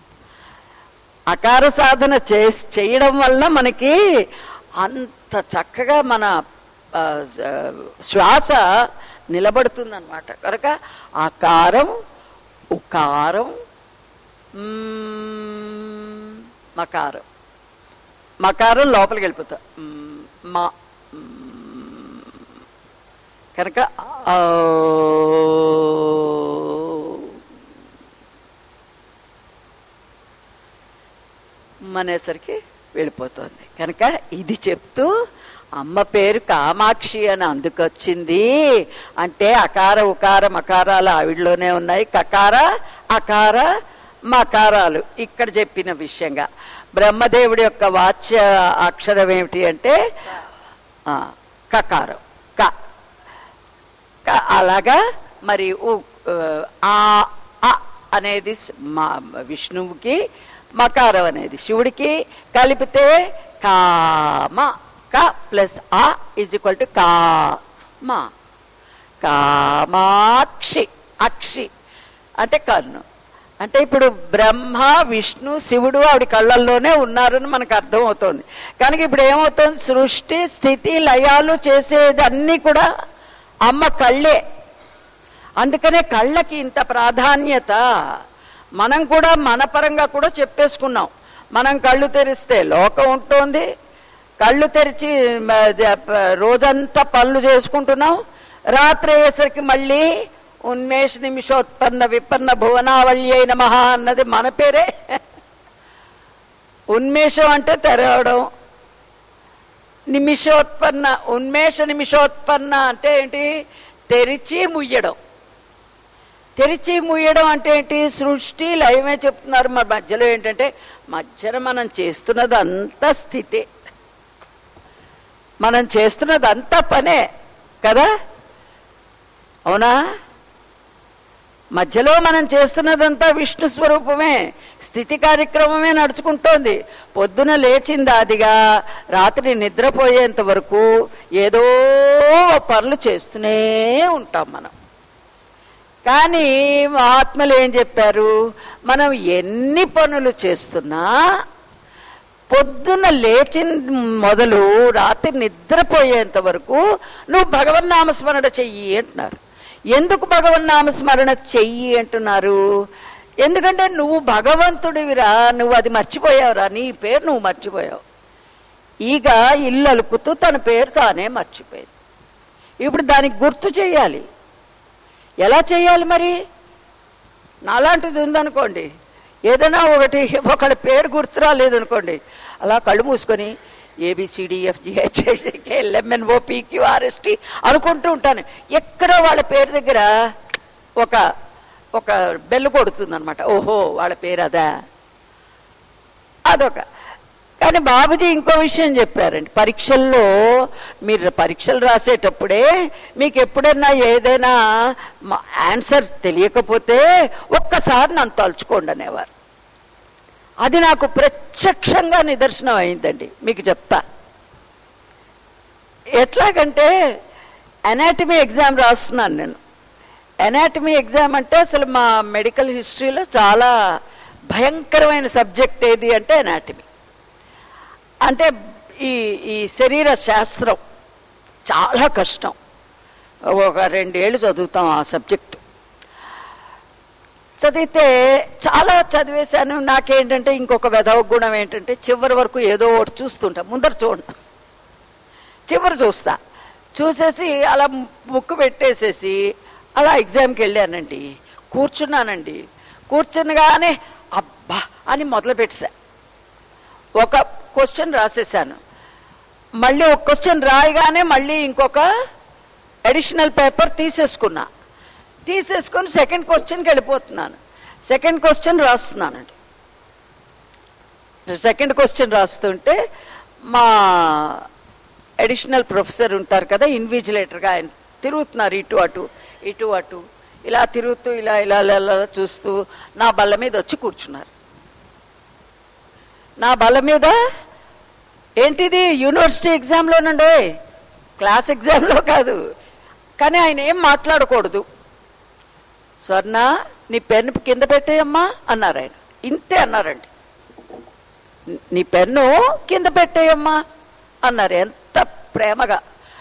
అకార సాధన చే చేయడం వలన మనకి అంత చక్కగా మన శ్వాస నిలబడుతుంది అన్నమాట. కనుక అకారం ఉకారం మకారం. మకారం లోపలికి వెళ్ళిపోతా మా. కనుక అనేసరికి వెళ్ళిపోతుంది. కనుక ఇది చెప్తూ అమ్మ పేరు కామాక్షి అని అందుకొచ్చింది అంటే అకార ఉకార మకారాలు ఆవిడలోనే ఉన్నాయి. కకార అకార మకారాలు ఇక్కడ చెప్పిన విషయంగా. బ్రహ్మదేవుడి యొక్క వాచ్య అక్షరం ఏమిటి అంటే కకారం. క. అలాగా మరి ఆ అనేది విష్ణువుకి, మకారం అనేది శివుడికి కలిపితే కామ. క ప్లస్ ఆ ఈజ్ ఈక్వల్ టు కామ. కామాక్షి. అక్షి అంటే కన్ను. అంటే ఇప్పుడు బ్రహ్మ విష్ణు శివుడు ఆవిడ కళ్ళల్లోనే ఉన్నారని మనకు అర్థం అవుతుంది. కనుక ఇప్పుడు ఏమవుతుంది, సృష్టి స్థితి లయాలు చేసేది అన్నీ కూడా అమ్మ కళ్ళే. అందుకనే కళ్ళకి ఇంత ప్రాధాన్యత. మనం కూడా మన పరంగా కూడా చెప్పేసుకున్నాం. మనం కళ్ళు తెరిస్తే లోకం ఉంటుంది, కళ్ళు తెరిచి రోజంతా పనులు చేసుకుంటున్నాం, రాత్రి అయ్యేసరికి మళ్ళీ ఉన్మేష నిమిషోత్పన్న విపన్న భువనావల్య నమః అన్నది మన పేరే. ఉన్మేషం అంటే తెరవడం, నిమిషోత్పన్న ఉన్మేష నిమిషోత్పన్న అంటే ఏంటి, తెరిచి ముయ్యడం. తెరిచి ముయ్యడం అంటే ఏంటి, సృష్టి లయమే చెప్తున్నారు. మన మధ్యలో ఏంటంటే మధ్యన మనం చేస్తున్నది అంతా స్థితే, మనం చేస్తున్నది అంతా పనే కదా, అవునా? మధ్యలో మనం చేస్తున్నదంతా విష్ణు స్వరూపమే, స్థితి కార్యక్రమమే నడుచుకుంటోంది. పొద్దున లేచింది అదిగా రాత్రి నిద్రపోయేంత వరకు ఏదో పనులు చేస్తూనే ఉంటాం మనం. కానీ మహాత్ములు ఏం చెప్పారు, మనం ఎన్ని పనులు చేస్తున్నా పొద్దున్న లేచిన మొదలు రాత్రి నిద్రపోయేంత వరకు నువ్వు భగవన్నామస్మరణ చెయ్యి అంటున్నారు. ఎందుకు భగవన్నామస్మరణ చెయ్యి అంటున్నారు? ఎందుకంటే నువ్వు భగవంతుడివిరా, నువ్వు అది మర్చిపోయావురా, నీ పేరు నువ్వు మర్చిపోయావు. ఈగ ఇల్లు అలుకుతూ తన పేరు తానే మర్చిపోయింది. ఇప్పుడు దానికి గుర్తు చెయ్యాలి. ఎలా చెయ్యాలి మరి? నాలాంటిది ఉందనుకోండి, ఏదైనా ఒకటి ఒకళ్ళ పేరు గుర్తు రాలేదనుకోండి, అలా కళ్ళు మూసుకొని ఏబిసిడిఎఫ్జిహెచ్ఐసికే ఎల్ఎంఎన్ఓ పీక్యూఆర్ఎస్టీ అనుకుంటూ ఉంటాను. ఎక్కడో వాళ్ళ పేరు దగ్గర ఒక ఒక బెల్ కొడుతుంది అనమాట. ఓహో వాళ్ళ పేరు అదా, అదొక. కానీ బాబుజీ ఇంకో విషయం చెప్పారండి. పరీక్షల్లో మీరు పరీక్షలు రాసేటప్పుడే మీకు ఎప్పుడైనా ఏదైనా ఆన్సర్ తెలియకపోతే ఒక్కసారి నన్ను తలుచుకోండి అనేవారు. అది నాకు ప్రత్యక్షంగా నిదర్శనం అయిందండి. మీకు చెప్తా ఎట్లాగంటే, అనాటమీ ఎగ్జామ్ రాస్తున్నాను నేను. అనాటమీ ఎగ్జామ్ అంటే అసలు మా మెడికల్ హిస్టరీలో చాలా భయంకరమైన సబ్జెక్ట్ ఏది అంటే అనాటమీ. అంటే ఈ ఈ శరీర శాస్త్రం చాలా కష్టం. ఒక రెండేళ్ళు చదువుతాం ఆ సబ్జెక్టు. చదివితే చాలా చదివేశాను. నాకేంటంటే ఇంకొక వెధవ గుణం ఏంటంటే చివరి వరకు ఏదో ఒకటి చూస్తుంటా. ముందర చూడ చివరి చూస్తా, చూసేసి అలా ముక్కు పెట్టేసేసి అలా ఎగ్జామ్కి వెళ్ళానండి. కూర్చున్నానండి. కూర్చునగానే అబ్బా అని మొదలు పెట్టేశా. ఒక క్వశ్చన్ రాసేసాను. మళ్ళీ ఒక క్వశ్చన్ రాయగానే మళ్ళీ ఇంకొక అడిషనల్ పేపర్ తీసేసుకున్నా. తీసేసుకొని సెకండ్ క్వశ్చన్కి వెళ్ళిపోతున్నాను. సెకండ్ క్వశ్చన్ రాస్తున్నానండి. సెకండ్ క్వశ్చన్ రాస్తుంటే మా అడిషనల్ ప్రొఫెసర్ ఉంటారు కదా, ఇన్విజిలేటర్గా, ఆయన తిరుగుతున్నారు ఇటు అటు ఇటు అటు ఇలా తిరుగుతూ ఇలా ఇలా ఇలా చూస్తూ నా బల్ల మీద వచ్చి కూర్చున్నారు. నా బల్ల మీద ఏంటిది యూనివర్సిటీ ఎగ్జామ్లోనండి, క్లాస్ ఎగ్జామ్లో కాదు. కానీ ఆయన ఏం మాట్లాడకూడదు. స్వర్ణ నీ పెన్ను కింద పెట్టేయమ్మా అన్నారు ఆయన. ఇంతే అన్నారండి. నీ పెన్ను కింద పెట్టేయమ్మా అన్నారు ఎంత ప్రేమగా.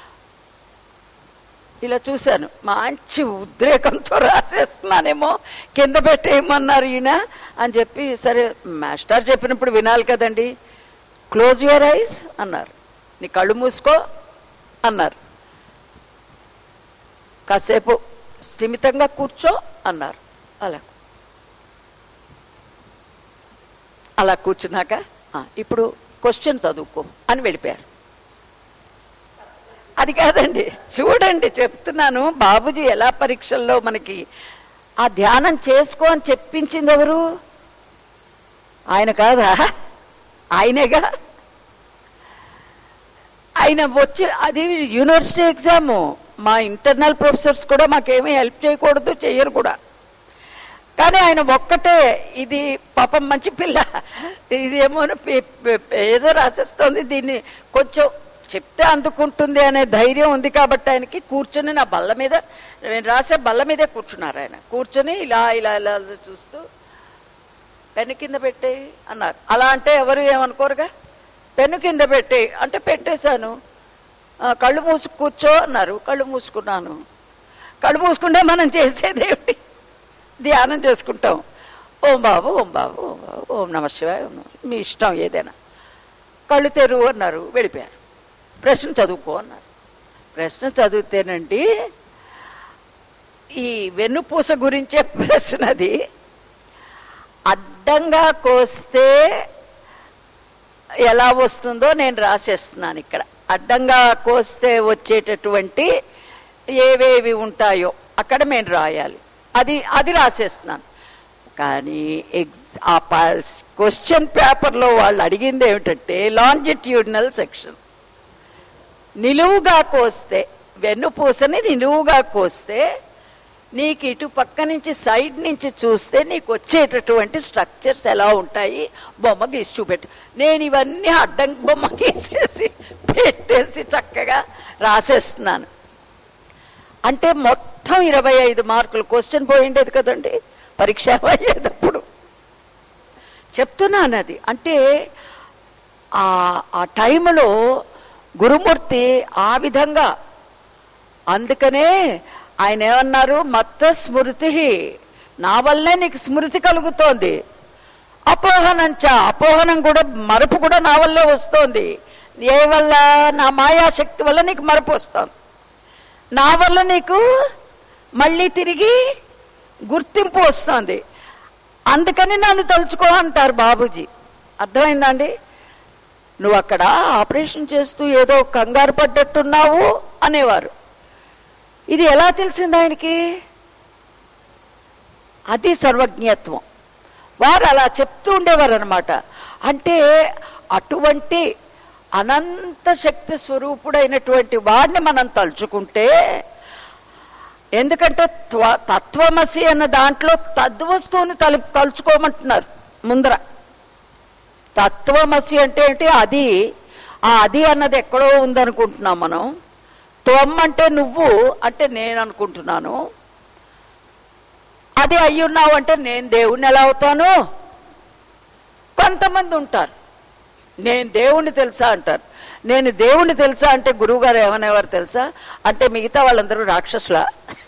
ఇలా చూశాను, మంచి ఉద్రేకంతో రాసేస్తున్నానేమో, కింద పెట్టేయమన్నారు ఈయన అని చెప్పి, సరే మాస్టర్ చెప్పినప్పుడు వినాలి కదండి. క్లోజ్ యువర్ ఐస్ అన్నారు. నీ కళ్ళు మూసుకో అన్నారు. కాసేపు స్థిమితంగా కూర్చో అన్నారు. అలా అలా కూర్చున్నాక ఇప్పుడు క్వశ్చన్ చదువుకో అని వెళ్ళిపోయారు. అది కాదండి, చూడండి చెప్తున్నాను, బాబుజీ ఎలా పరీక్షల్లో మనకి ఆ ధ్యానం చేసుకో అని చెప్పించింది ఎవరు? ఆయన కాదా? ఆయనేగా. ఆయన వచ్చి, అది యూనివర్సిటీ ఎగ్జాము, మా ఇంటర్నల్ ప్రొఫెసర్స్ కూడా మాకేమీ హెల్ప్ చేయకూడదు, చెయ్యరు కూడా. కానీ ఆయన ఒక్కటే, ఇది పాపం మంచి పిల్ల, ఇదేమో ఏదో రాసేస్తోంది, దీన్ని కొంచెం చెప్తే అందుకుంటుంది అనే ధైర్యం ఉంది కాబట్టి ఆయనకి కూర్చొని నా బల్ల మీద, నేను రాసే బల్ల మీదే కూర్చున్నారు ఆయన. కూర్చొని ఇలా ఇలా ఇలా చూస్తూ పెన్ను కింద పెట్టే అన్నారు. అలా అంటే ఎవరు ఏమనుకోరుగా. పెన్ను కింద పెట్టే అంటే పెట్టేశాను. కళ్ళు మూసుకు కూర్చో అన్నారు, కళ్ళు మూసుకున్నాను. కళ్ళు మూసుకుంటే మనం చేసేది ఏమిటి? ధ్యానం చేసుకుంటాం. ఓం బాబు ఓం బాబు ఓం బాబు ఓం నమ శివాయ మీ ఇష్టం ఏదైనా. కళ్ళు తెరువు అన్నారు, వెళ్ళిపోయారు. ప్రశ్న చదువుకో అన్నారు. ప్రశ్న చదివితేనండి ఈ వెన్నుపూస గురించే ప్రశ్నది. అడ్డంగా కోస్తే ఎలా వస్తుందో నేను రాసేస్తున్నాను ఇక్కడ. అడ్డంగా కోస్తే వచ్చేటటువంటి ఏవేవి ఉంటాయో అక్కడ నేను రాయాలి. అది అది రాసేస్తున్నాను. కానీ ఎగ్జ్ ఆ క్వశ్చన్ పేపర్లో వాళ్ళు అడిగింది ఏమిటంటే లాంజిట్యూడినల్ సెక్షన్. నిలువుగా కోస్తే, వెన్నుపూసని నిలువుగా కోస్తే నీకు ఇటు పక్క నుంచి సైడ్ నుంచి చూస్తే నీకు వచ్చేటటువంటి స్ట్రక్చర్స్ ఎలా ఉంటాయి బొమ్మ గీసి చూపెట్టు. నేను ఇవన్నీ అడ్డం బొమ్మ గీసేసి పెట్టేసి చక్కగా రాసేస్తున్నాను. అంటే మొత్తం ఇరవై ఐదు మార్కులు క్వశ్చన్ పోయిండేది కదండి పరీక్ష అయ్యేటప్పుడు. చెప్తున్నాను అది. అంటే ఆ టైంలో గురుమూర్తి ఆ విధంగా, అందుకనే ఆయన ఏమన్నారు, మత్త స్మృతి, నా వల్లే నీకు స్మృతి కలుగుతోంది. అపోహనంచ, అపోహనం కూడా మరపు కూడా నా వల్లే వస్తోంది. ఏ వల్ల? నా మాయాశక్తి వల్ల నీకు మరపు వస్తుంది. నా వల్ల నీకు మళ్ళీ తిరిగి గుర్తింపు వస్తుంది. అందుకని నన్ను తలుచుకో అంటారు బాబూజీ. అర్థమైందండి? నువ్వు అక్కడ ఆపరేషన్ చేస్తూ ఏదో కంగారు పడ్డట్టున్నావు అనేవారు. ఇది ఎలా తెలిసింది ఆయనకి? అది సర్వజ్ఞత్వం. వారు అలా చెప్తూ ఉండేవారు అనమాట. అంటే అటువంటి అనంత శక్తి స్వరూపుడైనటువంటి వాడిని మనం తలుచుకుంటే, ఎందుకంటే తత్వమసి అన్న దాంట్లో తద్వస్తువుని తలు తలుచుకోమంటున్నారు ముందర. తత్వమసి అంటే ఏంటి? అది. ఆ అది అన్నది ఎక్కడో ఉందనుకుంటున్నాం మనం. త్వం అంటే నువ్వు అంటే నేను అనుకుంటున్నాను. అది అయ్యున్నావు అంటే నేను దేవుణ్ణి ఎలా అవుతాను? కొంతమంది ఉంటారు నేను దేవుణ్ణి తెలుసా అంటారు. నేను దేవుణ్ణి తెలుసా అంటే గురువు గారు ఏమనేవారు తెలుసా? అంటే మిగతా వాళ్ళందరూ రాక్షసులా?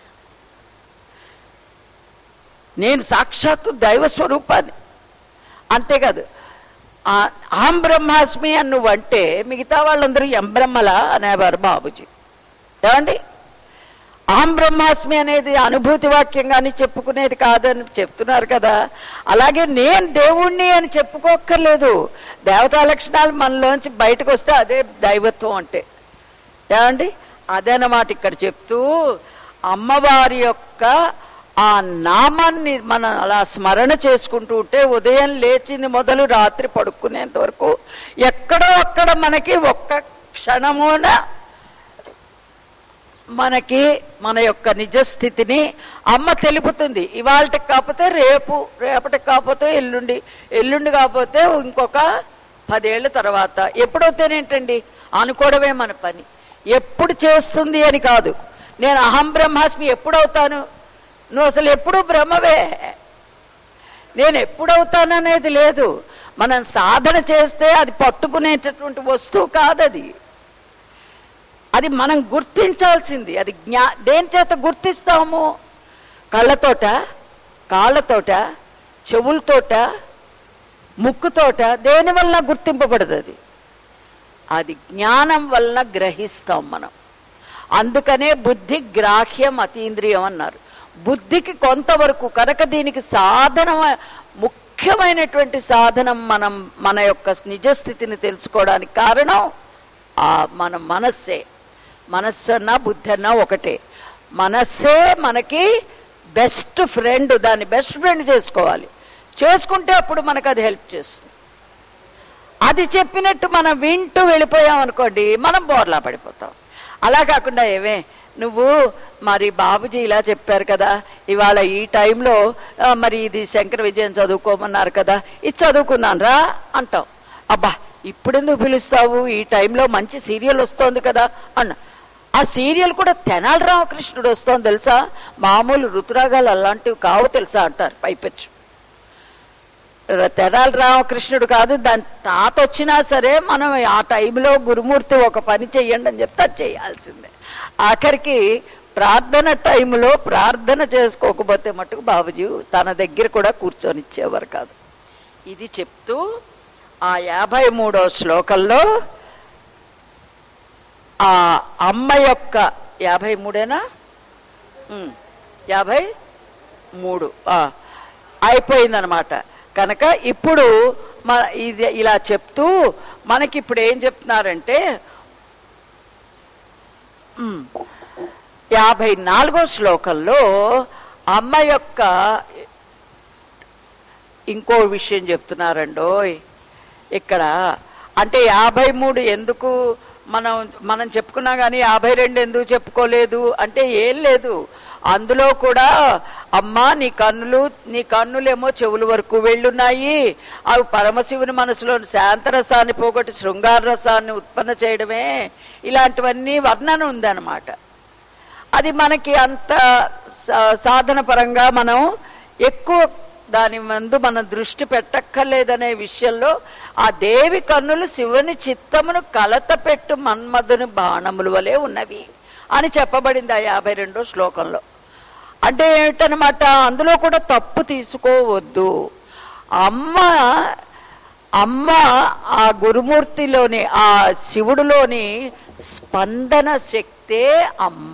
నేను సాక్షాత్తు దైవ స్వరూపాన్ని. అంతేకాదు అహం బ్రహ్మాస్మి అని నువ్వంటే మిగతా వాళ్ళందరూ ఎం బ్రహ్మలా అనేవారు బాబూజీ. ఏమండి? అహం బ్రహ్మాస్మి అనేది అనుభూతి వాక్యంగాని చెప్పుకునేది కాదని చెప్తున్నారు కదా. అలాగే నేను దేవుణ్ణి అని చెప్పుకోక్కర్లేదు. దేవతా లక్షణాలు మనలోంచి బయటకు వస్తే అదే దైవత్వం అంటే. ఏమండి? అదనమాట ఇక్కడ చెప్తూ అమ్మవారి యొక్క ఆ నామాన్ని మనం అలా స్మరణ చేసుకుంటూ ఉంటే ఉదయం లేచింది మొదలు రాత్రి పడుకునేంత వరకు ఎక్కడో అక్కడ మనకి ఒక్క క్షణమున మనకి మన యొక్క నిజస్థితిని అమ్మ తెలుపుతుంది. ఇవాళకి కాకపోతే రేపు, రేపటికి కాకపోతే ఎల్లుండి, ఎల్లుండి కాకపోతే ఇంకొక పదేళ్ల తర్వాత. ఎప్పుడవుతేనేంటండి అనుకోవడమే మన పని. ఎప్పుడు చేస్తుంది అని కాదు. నేను అహం బ్రహ్మాస్మి ఎప్పుడవుతాను? నువ్వు అసలు ఎప్పుడు బ్రహ్మవే. నేను ఎప్పుడవుతాననేది లేదు. మనం సాధన చేస్తే అది పట్టుకునేటటువంటి వస్తువు కాదది. అది మనం గుర్తించాల్సింది. అది జ్ఞా దేని చేత గుర్తిస్తాము? కళ్ళతోట, కాళ్ళతోట, చెవులతోట, ముక్కుతోట, దేని వలన గుర్తింపబడదు? అది అది జ్ఞానం వలన గ్రహిస్తాం మనం. అందుకనే బుద్ధి గ్రాహ్యం అతీంద్రియం అన్నారు. బుద్ధికి కొంతవరకు కనుక దీనికి సాధనం, ముఖ్యమైనటువంటి సాధనం మనం మన యొక్క నిజస్థితిని తెలుసుకోవడానికి కారణం ఆ మన మనస్సే. మనస్సు అన్నా బుద్ధి అన్నా ఒకటే. మనస్సే మనకి బెస్ట్ ఫ్రెండ్. దాన్ని బెస్ట్ ఫ్రెండ్ చేసుకోవాలి. చేసుకుంటే అప్పుడు మనకు అది హెల్ప్ చేస్తుంది. అది చెప్పినట్టు మనం వింటూ వెళ్ళిపోయాం అనుకోండి, మనం బోర్లా పడిపోతాం. అలా కాకుండా ఏమే నువ్వు మరి బాబుజీ ఇలా చెప్పారు కదా, ఇవాళ ఈ టైంలో మరి ఇది శంకర విజయం చదువుకోమన్నారు కదా, ఇది చదువుకున్నాను రా అంటాం. అబ్బా ఇప్పుడెందుకు పిలుస్తావు, ఈ టైంలో మంచి సీరియల్ వస్తోంది కదా అన్న. ఆ సీరియల్ కూడా తెనాలి రామకృష్ణుడు వస్తోంది తెలుసా, మామూలు ఋతురాగాలు అలాంటివి కావు తెలుసా అంటారు పైపెచ్చు. తెనాలి రామకృష్ణుడు కాదు, దాని తాత వచ్చినా సరే మనం ఆ టైంలో గురుమూర్తి ఒక పని చెయ్యండి అని చెప్తే అది చేయాల్సిందే. ఆఖరికి ప్రార్థన టైంలో ప్రార్థన చేసుకోకపోతే మటుకు బాబుజీ తన దగ్గర కూడా కూర్చొని ఇచ్చేవారు కాదు. ఇది చెప్తూ ఆ యాభై మూడో శ్లోకంలో ఆ అమ్మ యొక్క యాభై మూడేనా యాభై మూడు అయిపోయిందనమాట. కనుక ఇప్పుడు మన ఇది ఇలా చెప్తూ మనకి ఇప్పుడు ఏం చెప్తున్నారంటే యాభై నాలుగో శ్లోకంలో అమ్మ యొక్క ఇంకో విషయం చెప్తున్నారండోయ్ ఇక్కడ. అంటే యాభై మూడు ఎందుకు మనం మనం చెప్పుకున్నా కానీ యాభై రెండు ఎందుకు చెప్పుకోలేదు అంటే ఏం లేదు, అందులో కూడా అమ్మా నీ కన్నులు నీ కన్నులేమో చెవుల వరకు వెళ్ళున్నాయి, అవి పరమశివుని మనసులోని శాంతరసాన్ని పోగొట్టి శృంగార రసాన్ని ఉత్పన్న చేయడమే, ఇలాంటివన్నీ వర్ణన ఉందన్నమాట. అది మనకి అంత సాధన పరంగా మనం ఎక్కువ దాని ముందు మనం దృష్టి పెట్టక్కర్లేదనే విషయంలో ఆ దేవి కన్నులు శివుని చిత్తమును కలత పెట్టు మన్మధుని బాణములు వలె ఉన్నవి అని చెప్పబడింది ఆ యాభై రెండో శ్లోకంలో. అంటే ఏమిటనమాట, అందులో కూడా తప్పు తీసుకోవద్దు. అమ్మ అమ్మ ఆ గురుమూర్తిలోని ఆ శివుడిలోని స్పందన శక్తే అమ్మ.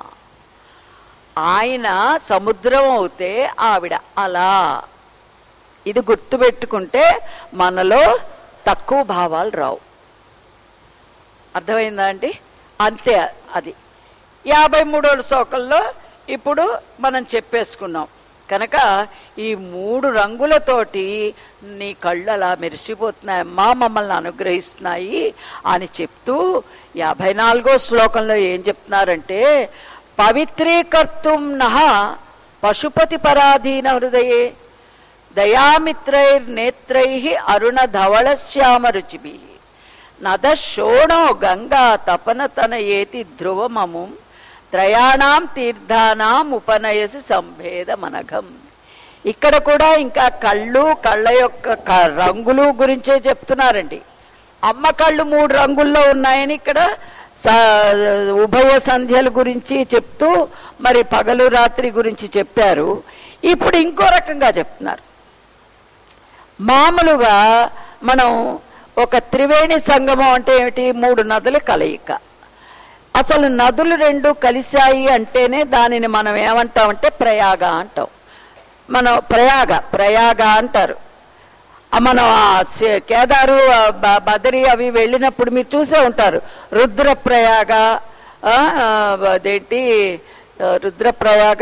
ఆయన సముద్రం అవుతే ఆవిడ అలా. ఇది గుర్తుపెట్టుకుంటే మనలో తక్కువ భావాలు రావు. అర్థమైందా అండి? అంతే. అది యాభై మూడో శ్లోకంలో ఇప్పుడు మనం చెప్పేసుకున్నాం. కనుక ఈ మూడు రంగులతోటి నీ కళ్ళు అలా మెరిసిపోతున్నాయమ్మా, మమ్మల్ని అనుగ్రహిస్తున్నాయి అని చెప్తూ యాభై నాలుగో శ్లోకంలో ఏం చెప్తున్నారంటే పవిత్రీకర్తుం నః పశుపతి పరాధీన హృదయే దయామిత్రైర్నేత్రై అరుణ ధవళ శ్యామ రుచిభి నద శోణో గంగా తపన తన ఏతి ధ్రువమము త్రయాణం తీర్థానాం ఉపనయసి సంభేద మనఘం. ఇక్కడ కూడా ఇంకా కళ్ళు కళ్ళ యొక్క రంగులు గురించే చెప్తున్నారండి. అమ్మ కళ్ళు మూడు రంగుల్లో ఉన్నాయని ఇక్కడ ఉభయ సంధ్యల గురించి చెప్తూ మరి పగలు రాత్రి గురించి చెప్పారు. ఇప్పుడు ఇంకో రకంగా చెప్తున్నారు. మామూలుగా మనం ఒక త్రివేణి సంగమం అంటే ఏమిటి, మూడు నదుల కలయిక. అసలు నదులు రెండు కలిశాయి అంటేనే దానిని మనం ఏమంటామంటే ప్రయాగ అంటాం. మనం ప్రయాగ ప్రయాగ అంటారు. మనం కేదారు బదరి అవి వెళ్ళినప్పుడు మీరు చూసే ఉంటారు రుద్రప్రయాగ, అదేంటి రుద్రప్రయాగ,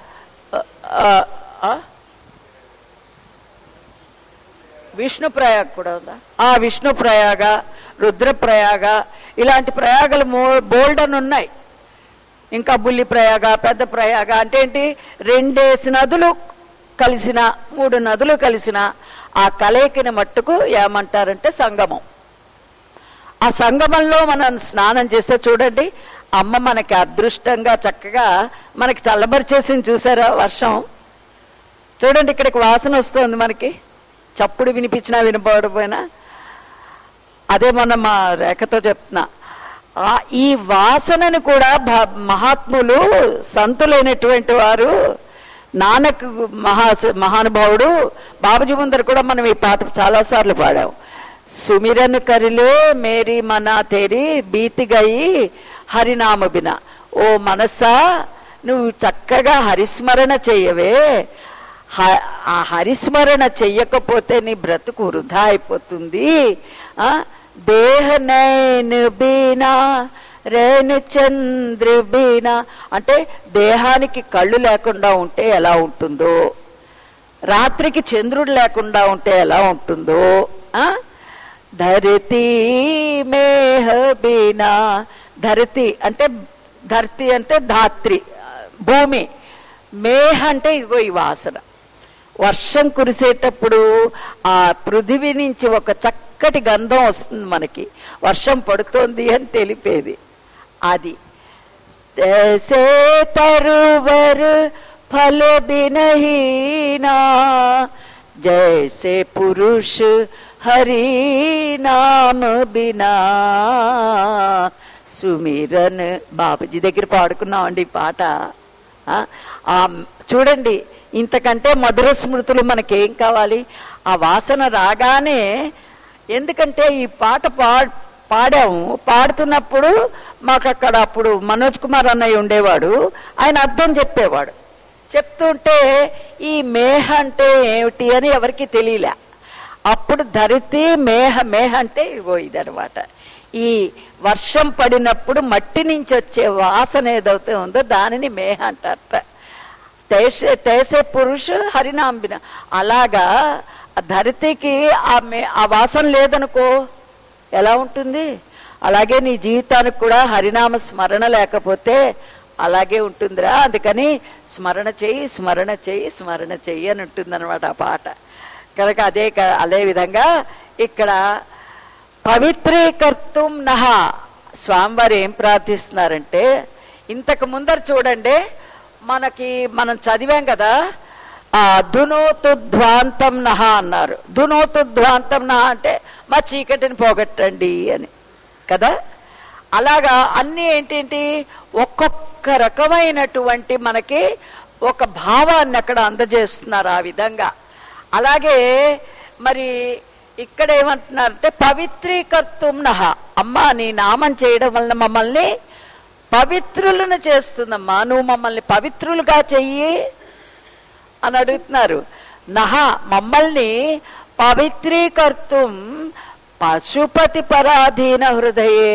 విష్ణు ప్రయాగ కూడా ఉందా, ఆ విష్ణు ప్రయాగ, రుద్రప్రయాగ, ఇలాంటి ప్రయాగలు మో బోల్డన్ ఉన్నాయి. ఇంకా బుల్లి ప్రయాగ, పెద్ద ప్రయాగ అంటే ఏంటి, రెండేసి నదులు కలిసిన మూడు నదులు కలిసిన ఆ కలయికని మట్టుకు ఏమంటారంటే సంగమం. ఆ సంగమంలో మనం స్నానం చేస్తే చూడండి అమ్మ మనకి అదృష్టంగా చక్కగా మనకి చల్లబరిచేసింది. చూసారా వర్షం చూడండి, ఇక్కడికి వాసన వస్తుంది మనకి, చప్పుడు వినిపించినా వినపడపోయినా. అదే మొన్న మా రేఖతో చెప్తున్నా, ఈ వాసనని కూడా మహాత్ములు సంతులైనటువంటి వారు నానక్ మహా మహానుభావుడు బాబుజీ ముందర కూడా మనం ఈ పాట చాలాసార్లు పాడాం. సుమిరన్ కరిలే మేరీ మనా తేరి బీతి గయి హరినామ బిన. ఓ మనసా నువ్వు చక్కగా హరిస్మరణ చెయ్యవే, ఆ హరిస్మరణ చెయ్యకపోతే నీ బ్రతుకు వృధా అయిపోతుంది. ఆ దేహ నైన్ బీనా రేణు చంద్ర బీనా అంటే దేహానికి కళ్ళు లేకుండా ఉంటే ఎలా ఉంటుందో, రాత్రికి చంద్రుడు లేకుండా ఉంటే ఎలా ఉంటుందో, ఆ ధరతి మేహ బీనా. ధరతి అంటే ధరతి అంటే ధాత్రి భూమి, మేహ అంటే ఇగో ఈ వాసన. వర్షం కురిసేటప్పుడు ఆ పృథివీ నుంచి ఒక చక్కటి గంధం వస్తుంది మనకి, వర్షం పడుతోంది అని తెలిపేది. అది తరువరు ఫల బినహీనా जैसे पुरुष हरि नाम बिना సుమిరన్. బాబుజీ దగ్గర పాడుకున్నామండి ఈ పాట. ఆ చూడండి, ఇంతకంటే మధుర స్మృతులు మనకేం కావాలి? ఆ వాసన రాగానే, ఎందుకంటే ఈ పాట పా పాడాము పాడుతున్నప్పుడు మాకు అక్కడ అప్పుడు మనోజ్ కుమార్ అన్నయ్య ఉండేవాడు, ఆయన అర్థం చెప్పేవాడు. చెప్తుంటే ఈ మేహ అంటే ఏమిటి అని ఎవరికి తెలియలే. అప్పుడు ధరితి మేహ, మేహ అంటే ఇగో ఇదనమాట. ఈ వర్షం పడినప్పుడు మట్టి నుంచి వచ్చే వాసన ఏదైతే ఉందో దానిని మేహ అంటారట. తేసే తేసే పురుషు హరినాంబిన. అలాగా ధరితికి ఆ మే ఆ వాసన లేదనుకో ఎలా ఉంటుంది? అలాగే నీ జీవితానికి కూడా హరినామ స్మరణ లేకపోతే అలాగే ఉంటుందిరా. అందుకని స్మరణ చెయ్యి, స్మరణ చెయ్యి, స్మరణ చెయ్యి అని ఉంటుంది అనమాట ఆ పాట. కనుక అదే అదే విధంగా ఇక్కడ పవిత్రీకర్తుం నహ స్వామివారు ఏం ప్రార్థిస్తున్నారంటే, ఇంతకు ముందర చూడండి మనకి మనం చదివాం కదా, ఆ దునోతు ధ్వాంతం నహ అన్నారు. దునోతు ధ్వాంతం నహ అంటే మా చీకటిని పోగొట్టండి అని కదా. అలాగా అన్నీ ఏంటేంటి ఒక్కొక్క రకమైనటువంటి మనకి ఒక భావాన్ని అక్కడ అందజేస్తున్నారు ఆ విధంగా. అలాగే మరి ఇక్కడ ఏమంటున్నారంటే పవిత్రీకర్తుం నహ, అమ్మా నీ నామం చేయడం వలన మమ్మల్ని పవిత్రులను చేస్తుందమ్మా, నువ్వు మమ్మల్ని పవిత్రులుగా చెయ్యి అని అడుగుతున్నారు. నహ మమ్మల్ని పవిత్రీకర్తుం పశుపతి పరాధీన హృదయే.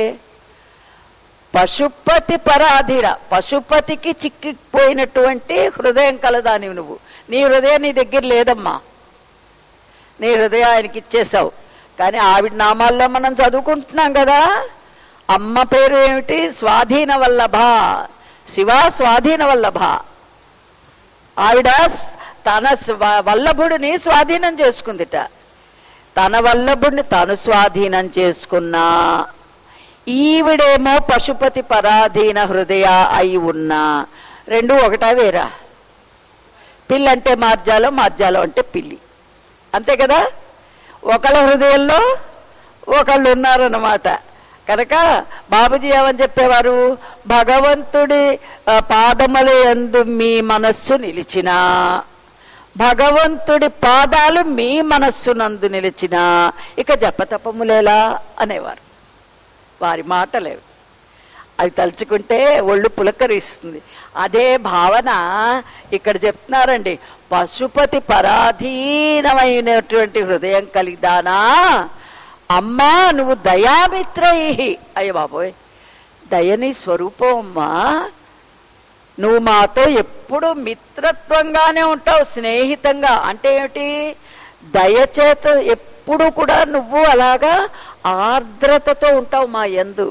పశుపతి పరాధీన, పశుపతికి చిక్కిపోయినటువంటి హృదయం కలదానివి నువ్వు. నీ హృదయం నీ దగ్గర లేదమ్మా, నీ హృదయం ఆయనకి ఇచ్చేసావు. కానీ ఆవిడ నామాల్లో మనం చదువుకుంటున్నాం కదా, అమ్మ పేరు ఏమిటి? స్వాధీన వల్లభ, శివ స్వాధీన వల్లభ. ఆవిడ తన వల్లభుడిని స్వాధీనం చేసుకుందిట. తన వల్లభుడిని తను స్వాధీనం చేసుకున్నా, ఈవిడేమో పశుపతి పరాధీన హృదయ అయి ఉన్నా. రెండు ఒకటా వేరా? పిల్లి అంటే మార్జాలో, మార్జాలో అంటే పిల్లి, అంతే కదా. ఒకళ్ళ హృదయంలో ఒకళ్ళు ఉన్నారన్నమాట. కనుక బాబుజీ ఏమని చెప్పేవారు? భగవంతుడి పాదముల యందు మీ మనస్సు నిలిచినా, భగవంతుడి పాదాలు మీ మనస్సునందు నిలిచినా ఇక జపతపములేలా అనేవారు. వారి మాటలేవి, అవి తలుచుకుంటే ఒళ్ళు పులకరిస్తుంది. అదే భావన ఇక్కడ చెప్తున్నారండి. పశుపతి పరాధీనమైనటువంటి హృదయం కలిదానా అమ్మా, నువ్వు దయామిత్రై. అయ్య బాబోయ్, దయని స్వరూపం అమ్మా. నువ్వు మాతో ఎప్పుడు మిత్రత్వంగానే ఉంటావు, స్నేహితంగా. అంటే ఏమిటి? దయచేత ఎప్పుడు కూడా నువ్వు అలాగా ఆర్ద్రతతో ఉంటావు మా యందు.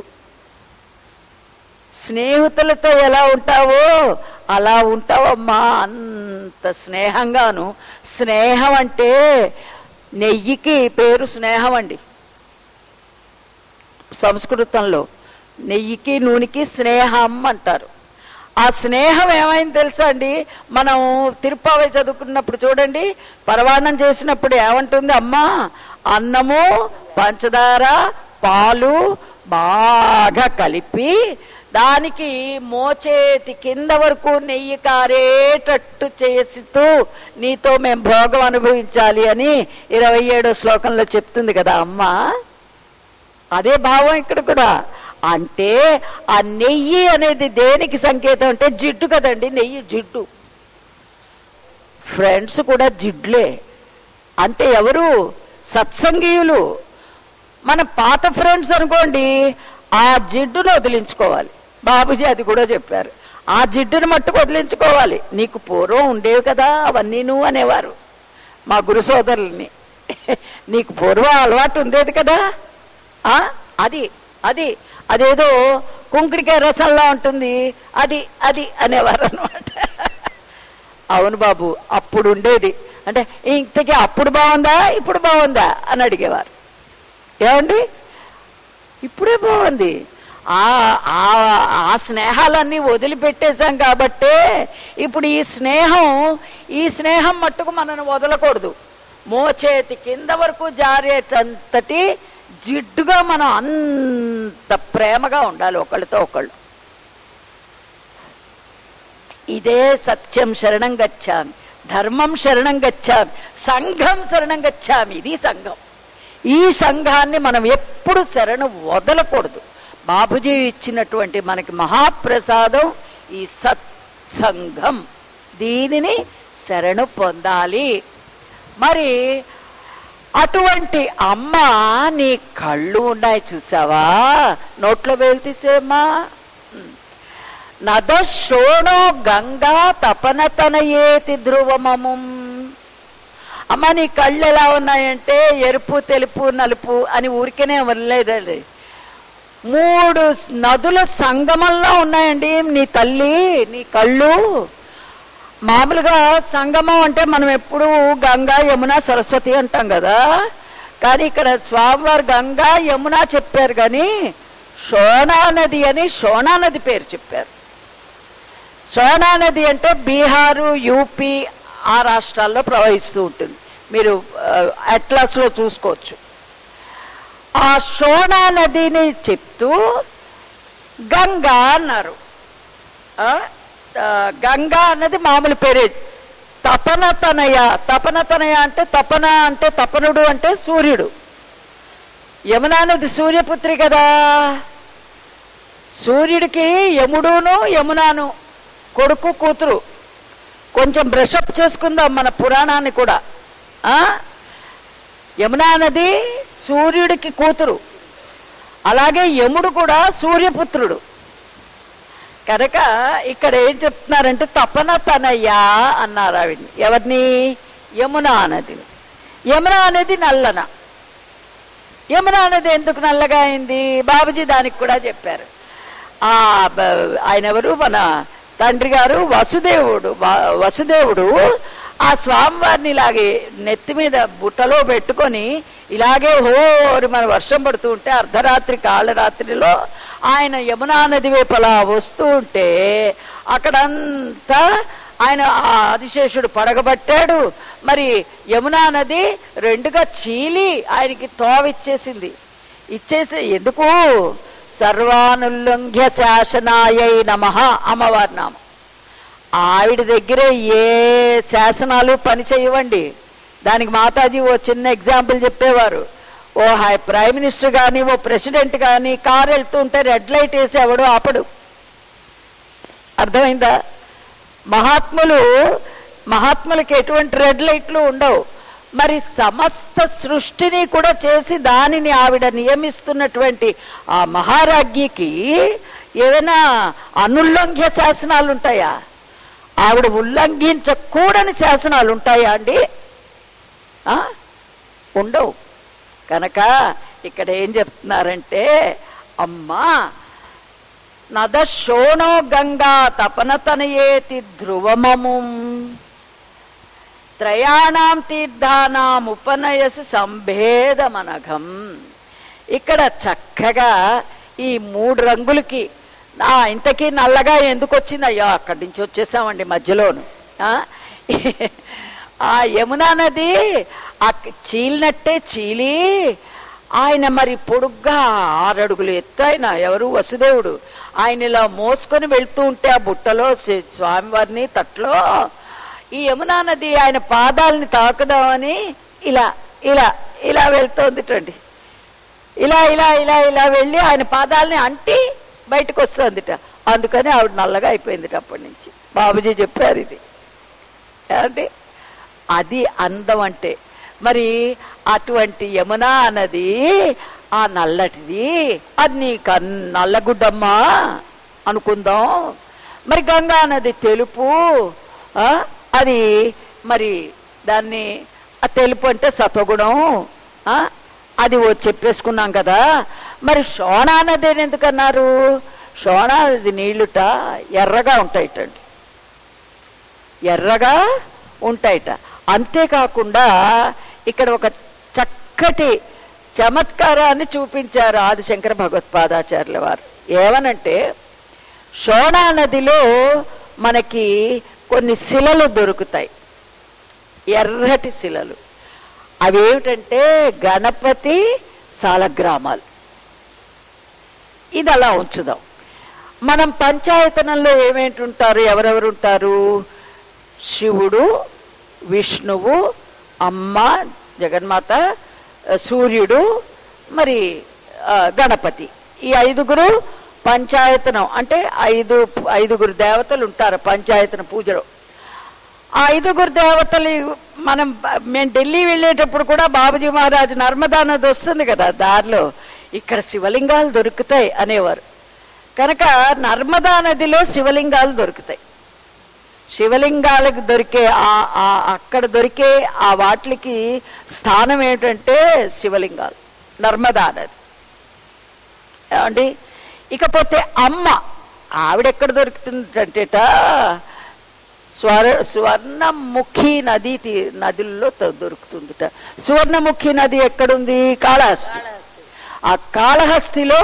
స్నేహితులతో ఎలా ఉంటావో అలా ఉంటావమ్మా, అంత స్నేహంగాను. స్నేహం అంటే నెయ్యికి పేరు స్నేహం అండి సంస్కృతంలో. నెయ్యికి నూనెకి స్నేహం అంటారు. ఆ స్నేహం ఏమైంది తెలుసా అండి? మనం తిరుప్పావై చదువుకున్నప్పుడు చూడండి, పరవాన్నం చేసినప్పుడు ఏమంటుంది అమ్మా? అన్నము, పంచదార, పాలు బాగా కలిపి దానికి మోచేతి కింద వరకు నెయ్యి కారేటట్టు చేస్తూ నీతో మేము భోగం అనుభవించాలి అని ఇరవై ఏడో శ్లోకంలో చెప్తుంది కదా అమ్మ. అదే భావం ఇక్కడ కూడా. అంటే ఆ నెయ్యి అనేది దేనికి సంకేతం అంటే జిడ్డు కదండి, నెయ్యి జిడ్డు. ఫ్రెండ్స్ కూడా జిడ్లే. అంటే ఎవరు? సత్సంగీయులు. మన పాత ఫ్రెండ్స్ అనుకోండి, ఆ జిడ్డును వదిలించుకోవాలి. బాబుజీ అది కూడా చెప్పారు. ఆ జిడ్డును మట్టుకు వదిలించుకోవాలి. నీకు పూర్వం ఉండేవి కదా అవన్నీ నువ్వు అనేవారు మా గురు సోదరుల్ని. నీకు పూర్వం అలవాటు ఉండేది కదా, ఆ అది అది అదేదో కుంకుడికాయ రసంలా ఉంటుంది, అది అది అనేవారు అనమాట. అవును బాబు, అప్పుడు ఉండేది. అంటే ఇంతకీ అప్పుడు బాగుందా ఇప్పుడు బాగుందా అని అడిగేవారు. ఏమండి ఇప్పుడే బాగుంది. ఆ ఆ స్నేహాలన్నీ వదిలిపెట్టేశాం కాబట్టే ఇప్పుడు ఈ స్నేహం ఈ స్నేహం మట్టుకు మనను వదలకూడదు. మోచేతి కింద వరకు జారేటంతటి జిడ్డుగా మనం అంత ప్రేమగా ఉండాలి ఒకళ్ళతో ఒకళ్ళు. ఇదే సత్యం శరణం గచ్చామి, ధర్మం శరణం గచ్చామి, సంఘం శరణం గచ్చామి. ఇది సంఘం. ఈ సంఘాన్ని మనం ఎప్పుడు శరణు వదలకూడదు. బాబుజీ ఇచ్చినటువంటి మనకి మహాప్రసాదం ఈ సత్సంగం. దీనిని శరణు పొందాలి. మరి అటువంటి అమ్మ నీ కళ్ళు ఉన్నాయి చూసావా, నోట్లో వేలు తీసేమ్మా. నద శోణో గంగా తపన తనయేతి ధ్రువమము. అమ్మ నీ కళ్ళు ఎలా ఉన్నాయంటే ఎరుపు తెలుపు నలుపు అని ఊరికేనే వదిలేదండి. మూడు నదుల సంగమంలో ఉన్నాయండి నీ తల్లి నీ కళ్ళు. మామూలుగా సంగమం అంటే మనం ఎప్పుడు గంగా యమున సరస్వతి అంటాం కదా, కానీ ఇక్కడ స్వామివారు గంగా యమున చెప్పారు, కానీ శోణా నది అని శోణా నది పేరు చెప్పారు. శోణా నది అంటే బీహారు యూపీ ఆ రాష్ట్రాల్లో ప్రవహిస్తూ ఉంటుంది. మీరు అట్లాస్లో చూసుకోవచ్చు. ఆ శోణా నదిని చెప్తూ గంగా అన్నారు. గంగా అన్నది మామూలు పేరే. తపన తనయ, తపన తనయ అంటే తపన అంటే తపనుడు అంటే సూర్యుడు. యమునా నది సూర్యపుత్రి కదా. సూర్యుడికి యముడును యమునాను కొడుకు కూతురు. కొంచెం బ్రషప్ చేసుకుందాం మన పురాణాన్ని కూడా. యమునా నది సూర్యుడికి కూతురు, అలాగే యముడు కూడా సూర్యపుత్రుడు. కనుక ఇక్కడ ఏం చెప్తున్నారంటే తపన తనయ్య అన్నారు ఆవిడ్ని. ఎవరిని? యమునా నదిని. యమునా నది నల్లన. యమునా నది ఎందుకు నల్లగా అయింది? బాబుజీ దానికి కూడా చెప్పారు. ఆ ఆయన ఎవరు? మన తండ్రి గారు వసుదేవుడు. వసుదేవుడు ఆ స్వామివారిని ఇలాగే నెత్తి మీద బుట్టలో పెట్టుకొని ఇలాగే హోరి మన వర్షం పడుతూ ఉంటే అర్ధరాత్రి కాళరాత్రిలో ఆయన యమునా నది వైపు అలా వస్తూ ఉంటే అక్కడంతా ఆయన ఆదిశేషుడు పడగబట్టాడు. మరి యమునా నది రెండుగా చీలి ఆయనకి తోవిచ్చేసింది. ఇచ్చేసి ఎందుకు? సర్వానుల్లంఘ్య శాసనాయై నమః అమ్మవారి నామం. ఆవిడ దగ్గర ఏ శాసనాలు పని చేయవండి. దానికి మాతాజీ ఓ చిన్న ఎగ్జాంపుల్ చెప్పేవారు. ఓ హై ప్రైమ్ మినిస్టర్ కానీ ఓ ప్రెసిడెంట్ కానీ కారు వెళ్తూ ఉంటే రెడ్ లైట్ వేసేవాడు ఆపడు. అర్థమైందా? మహాత్ములు మహాత్ములకి ఎటువంటి రెడ్ లైట్లు ఉండవు. మరి సమస్త సృష్టిని కూడా చేసి దానిని ఆవిడ నియమిస్తున్నటువంటి ఆ మహారాజ్ఞికి ఏదైనా అనుల్లంఘ్య శాసనాలు ఉంటాయా? ఆవిడ ఉల్లంఘించకూడని శాసనాలు ఉంటాయా అండి? ఉండవు. కనుక ఇక్కడ ఏం చెప్తున్నారంటే, అమ్మా నద శోణో గంగా తపనతనయేతి ధ్రువమము త్రయాణం తీర్థానాం ఉపనయసి సంభేదమనఘం. ఇక్కడ చక్కగా ఈ మూడు రంగులకి ఆ ఇంతకీ నల్లగా ఎందుకు వచ్చింది? అయ్యో అక్కడి నుంచి వచ్చేసామండి మధ్యలోను. ఆ యమునా నది ఆ చీలినట్టే చీలి ఆయన మరి పొడుగ్గా ఆరడుగులు ఎత్తు ఆయన ఎవరు? వసుదేవుడు. ఆయన ఇలా మోసుకొని వెళ్తూ ఉంటే ఆ బుట్టలో స్వామివారిని తట్లో ఈ యమునా నది ఆయన పాదాలని తాకుదామని ఇలా ఇలా ఇలా వెళ్తోందిటండి. ఇలా ఇలా ఇలా ఇలా వెళ్ళి ఆయన పాదాలని అంటి బయటకు వస్తుందిట. అందుకని ఆవిడ నల్లగా అయిపోయిందిట అప్పటి నుంచి. బాబుజీ చెప్పారు ఇది. ఏమండి అది అందం అంటే. మరి అటువంటి యమునా నది ఆ నల్లటిది, అది నీకు నల్లగుడ్డమ్మా అనుకుందాం. మరి గంగా నది తెలుపు, అది మరి దాన్ని ఆ తెలుపు అంటే సత్వగుణం, అది చెప్పేసుకున్నాం కదా. మరి శోణా నది అని ఎందుకన్నారు? శోణా నది నీళ్ళుట ఎర్రగా ఉంటాయిటండి, ఎర్రగా ఉంటాయిట. అంతేకాకుండా ఇక్కడ ఒక చక్కటి చమత్కారాన్ని చూపించారు ఆదిశంకర భగవత్పాదాచార్యుల వారు. ఏమనంటే, శోణా నదిలో మనకి కొన్ని శిలలు దొరుకుతాయి, ఎర్రటి శిలలు. అవేమిటంటే గణపతి సాలగ్రామాలు. ఇది అలా ఉంచుదాం. మనం పంచాయతనంలో ఏమేంటి ఉంటారు, ఎవరెవరు ఉంటారు? శివుడు, విష్ణువు, అమ్మ జగన్మాత, సూర్యుడు, మరి గణపతి. ఈ ఐదుగురు పంచాయతనం అంటే ఐదు ఐదుగురు దేవతలు ఉంటారు పంచాయతన పూజలో. ఆ ఐదుగురు దేవతలు మనం మేము ఢిల్లీ వెళ్ళేటప్పుడు కూడా బాబుజీ మహారాజు నర్మదా నది వస్తుంది కదా దారిలో, ఇక్కడ శివలింగాలు దొరుకుతాయి అనేవారు. కనుక నర్మదా నదిలో శివలింగాలు దొరుకుతాయి. శివలింగాలకు దొరికే ఆ అక్కడ దొరికే ఆ వాటికి స్థానం ఏమిటంటే శివలింగాలు, నర్మదా నది ఏమండి. ఇకపోతే అమ్మ, ఆవిడెక్కడ దొరుకుతుంది అంటేట స్వర స్వర్ణముఖి నది నదుల్లో దొరుకుతుందిట. సువర్ణముఖి నది ఎక్కడుంది? కాళహస్తి. ఆ కాళహస్తిలో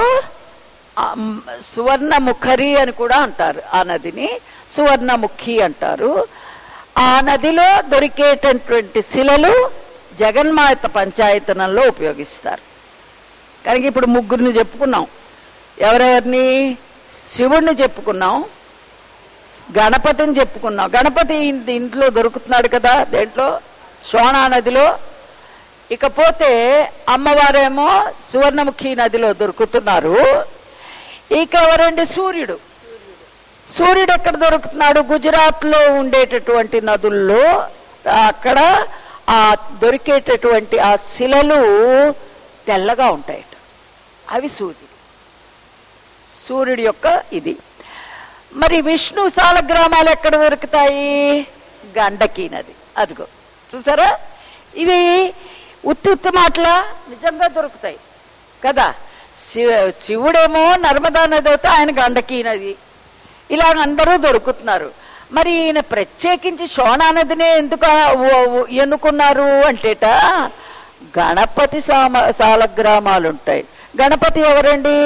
సువర్ణముఖరి అని కూడా అంటారు. ఆ నదిని సువర్ణముఖి అంటారు. ఆ నదిలో దొరికేటటువంటి శిలలు జగన్మాత పంచాయతనంలో ఉపయోగిస్తారు. కనుక ఇప్పుడు ముగ్గురిని చెప్పుకున్నాం. ఎవరెవరిని? శివుడిని చెప్పుకున్నాం, గణపతిని చెప్పుకున్నాం. గణపతి ఇంట్లో దొరుకుతున్నాడు కదా, దేంట్లో? సోనా నదిలో. ఇకపోతే అమ్మవారేమో సువర్ణముఖి నదిలో దొరుకుతున్నారు. ఇక ఎవరండి? సూర్యుడు. సూర్యుడు ఎక్కడ దొరుకుతున్నాడు? గుజరాత్లో ఉండేటటువంటి నదుల్లో. అక్కడ ఆ దొరికేటటువంటి ఆ శిలలు తెల్లగా ఉంటాయట, అవి సూర్యుడు సూర్యుడి యొక్క ఇది. మరి విష్ణు సాలగ్రామాలు ఎక్కడ దొరుకుతాయి? గండకీ నది. అదిగో చూసారా, ఇవి ఉత్తి ఉత్తి మాటల నిజంగా దొరుకుతాయి కదా. శివ శివుడేమో నర్మదా నది అయితే ఆయన గండకీ నది, ఇలా అందరూ దొరుకుతున్నారు. మరి ఈయన ప్రత్యేకించి సోనా నదినే ఎందుకు ఎన్నుకున్నారు అంటేట గణపతి సామ సాలగ్రామాలు ఉంటాయి. గణపతి ఎవరండి?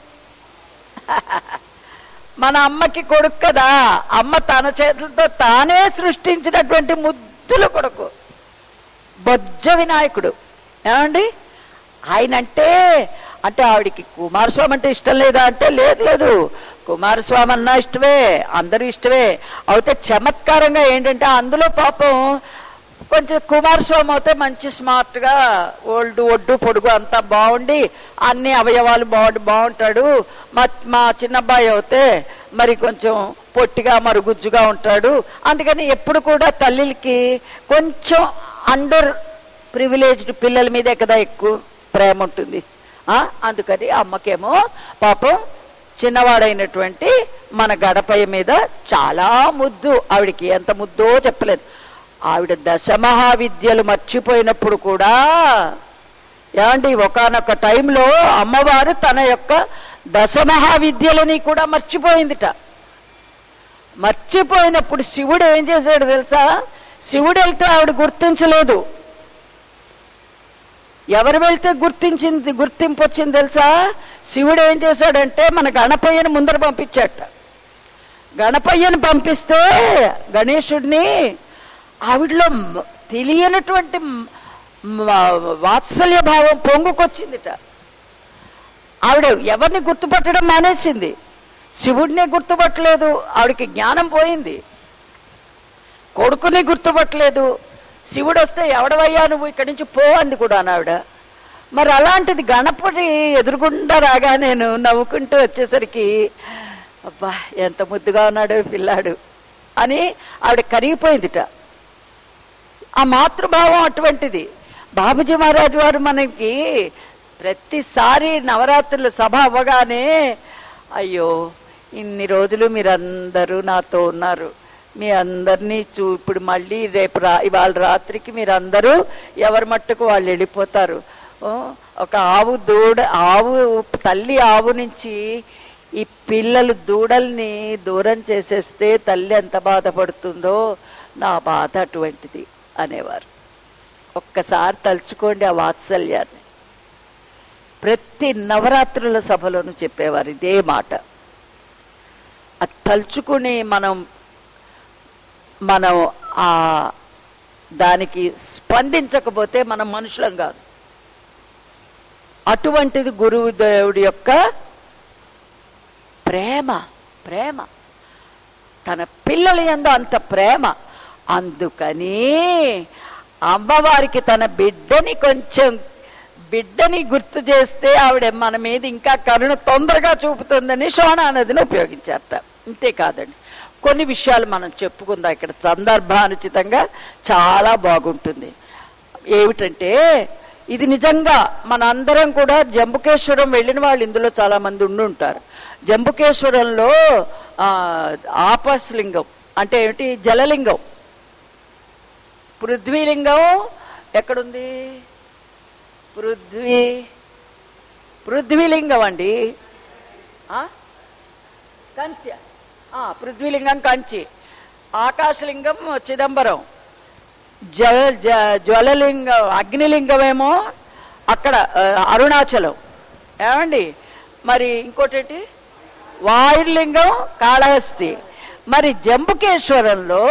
మన అమ్మకి కొడుకు కదా. అమ్మ తన చేతులతో తానే సృష్టించినటువంటి ముద్దుల కొడుకు బొజ్జ వినాయకుడు. ఏమండి, ఆయన అంటే అంటే ఆవిడికి కుమారస్వామి అంటే ఇష్టం లేదా అంటే లేదు లేదు, కుమారస్వామి అన్నా ఇష్టమే, అందరూ ఇష్టమే. అయితే చమత్కారంగా ఏంటంటే అందులో పాపం కొంచెం కుమారస్వామి అయితే మంచి స్మార్ట్గా ఓల్డ్ ఒడ్డు పొడుగు అంతా బాగుండి అన్ని అవయవాలు బాగుండి బాగుంటాడు. మా మా చిన్నబ్బాయి అయితే మరి కొంచెం పొట్టిగా మరుగుజ్జుగా ఉంటాడు. అందుకని ఎప్పుడు కూడా తల్లికి కొంచెం అండర్ ప్రివిలేజ్డ్ పిల్లల మీదే కదా ఎక్కువ ప్రేమ ఉంటుంది. అందుకని అమ్మకేమో పాపం చిన్నవాడైనటువంటి మన గణపయ్య మీద చాలా ముద్దు. ఆవిడికి ఎంత ముద్దో చెప్పలేదు. ఆవిడ దశమహావిద్యలు మర్చిపోయినప్పుడు కూడా ఏమండి ఒకానొక టైంలో అమ్మవారు తన యొక్క దశమహావిద్యలని కూడా మర్చిపోయిందిట. మర్చిపోయినప్పుడు శివుడు ఏం చేశాడు తెలుసా? శివుడు వెళ్తే ఆవిడ గుర్తించలేదు. ఎవరు వెళ్తే గుర్తించింది గుర్తింపు వచ్చింది తెలుసా? శివుడు ఏం చేశాడంటే మన గణపయ్యను ముందర పంపించాట. గణపయ్యను పంపిస్తే గణేశుడిని ఆవిడలో తెలియనటువంటి వాత్సల్య భావం పొంగుకొచ్చిందిట. ఆవిడ ఎవరిని గుర్తుపట్టడం మానేసింది, శివుడిని గుర్తుపట్టలేదు. ఆవిడకి జ్ఞానం పోయింది. కొడుకుని గుర్తుపట్టలేదు. శివుడు వస్తే ఎవడవయ్యా నువ్వు ఇక్కడి నుంచి పో అంది కూడా ఆవిడ. మరి అలాంటిది గణపతి ఎదురుగుండా రాగా నేను నవ్వుకుంటూ వచ్చేసరికి అబ్బా ఎంత ముద్దుగా ఉన్నాడు పిల్లాడు అని ఆవిడ కరిగిపోయిందిట. ఆ మాతృభావం అటువంటిది. బాబుజీ మహారాజు వారు మనకి ప్రతిసారి నవరాత్రులు సభ అవ్వగానే అయ్యో ఇన్ని రోజులు మీరందరూ నాతో ఉన్నారు, మీ అందరినీ చూ ఇప్పుడు మళ్ళీ రేపు రా ఇవాళ రాత్రికి మీరందరూ ఎవరి మట్టుకు వాళ్ళు వెళ్ళిపోతారు. ఒక ఆవు దూడ ఆవు తల్లి ఆవు నుంచి ఈ పిల్లలు దూడల్ని దూరం చేసేస్తే తల్లి ఎంత బాధపడుతుందో నా బాధ అటువంటిది అనేవారు. ఒక్కసారి తలుచుకోండి ఆ వాత్సల్యాన్ని. ప్రతి నవరాత్రుల సభలోనూ చెప్పేవారు ఇదే మాట. అది తలుచుకుని మనం మనం ఆ దానికి స్పందించకపోతే మనం మనుషులం కాదు. అటువంటిది గురువు దేవుడి యొక్క ప్రేమ. ప్రేమ తన పిల్లల యందు అంత ప్రేమ. అందుకని అమ్మవారికి తన బిడ్డని కొంచెం బిడ్డని గుర్తు చేస్తే ఆవిడ మన మీద ఇంకా కరుణ తొందరగా చూపుతుందని శోణా నదిని ఉపయోగించారట. అంతేకాదండి, కొన్ని విషయాలు మనం చెప్పుకుందాం ఇక్కడ సందర్భానుచితంగా, చాలా బాగుంటుంది. ఏమిటంటే ఇది నిజంగా మన అందరం కూడా జంబుకేశ్వరం వెళ్ళిన వాళ్ళు ఇందులో చాలా మంది ఉండి ఉంటారు. జంబుకేశ్వరంలో ఆపస్లింగం అంటే ఏమిటి, జలలింగం. పృథ్వీలింగం ఎక్కడుంది? పృథ్వీ పృథ్వీలింగం అండి, కంచి. పృథ్వీలింగం కంచి, ఆకాశలింగం చిదంబరం, జల జ్వలలింగం అగ్నిలింగమేమో అక్కడ అరుణాచలం. ఏమండి మరి ఇంకోటి వాయులింగం కాళహస్తి. మరి జంబుకేశ్వరంలో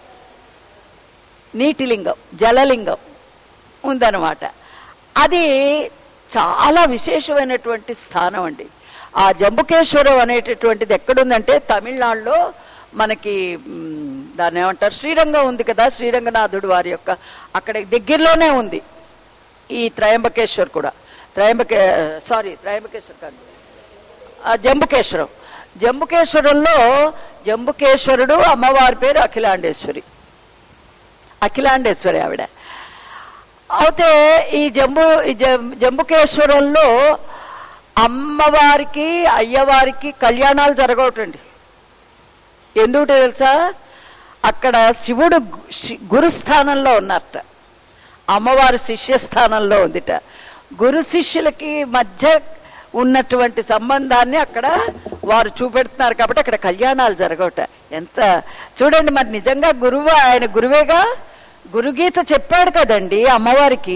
నీటిలింగం జలలింగం ఉందన్నమాట. అది చాలా విశేషమైనటువంటి స్థానం అండి. ఆ జంబుకేశ్వరం అనేటటువంటిది ఎక్కడుందంటే తమిళనాడులో మనకి దాన్ని ఏమంటారు, శ్రీరంగం ఉంది కదా, శ్రీరంగనాథుడు వారి యొక్క అక్కడ దగ్గరలోనే ఉంది ఈ త్రయంబకేశ్వర్ కూడా. త్రయంబకే సారీ త్రయంబకేశ్వర్ కాదు, జంబుకేశ్వరం. జంబుకేశ్వరంలో జంబుకేశ్వరుడు అమ్మవారి పేరు అఖిలాండేశ్వరి. అఖిలాండేశ్వరి ఆవిడ. అయితే ఈ జంబు ఈ జంబుకేశ్వరంలో అమ్మవారికి అయ్యవారికి కళ్యాణాలు జరగవటండి. ఎందుకు తెలుసా? అక్కడ శివుడు గురుస్థానంలో ఉన్నారట, అమ్మవారు శిష్యస్థానంలో ఉందిట. గురు శిష్యులకి మధ్య ఉన్నటువంటి సంబంధాన్ని అక్కడ వారు చూపెడుతున్నారు కాబట్టి అక్కడ కళ్యాణాలు జరగవట. ఎంత చూడండి, మరి నిజంగా గురువు ఆయన గురువేగా, గురుగీత చెప్పాడు కదండి అమ్మవారికి.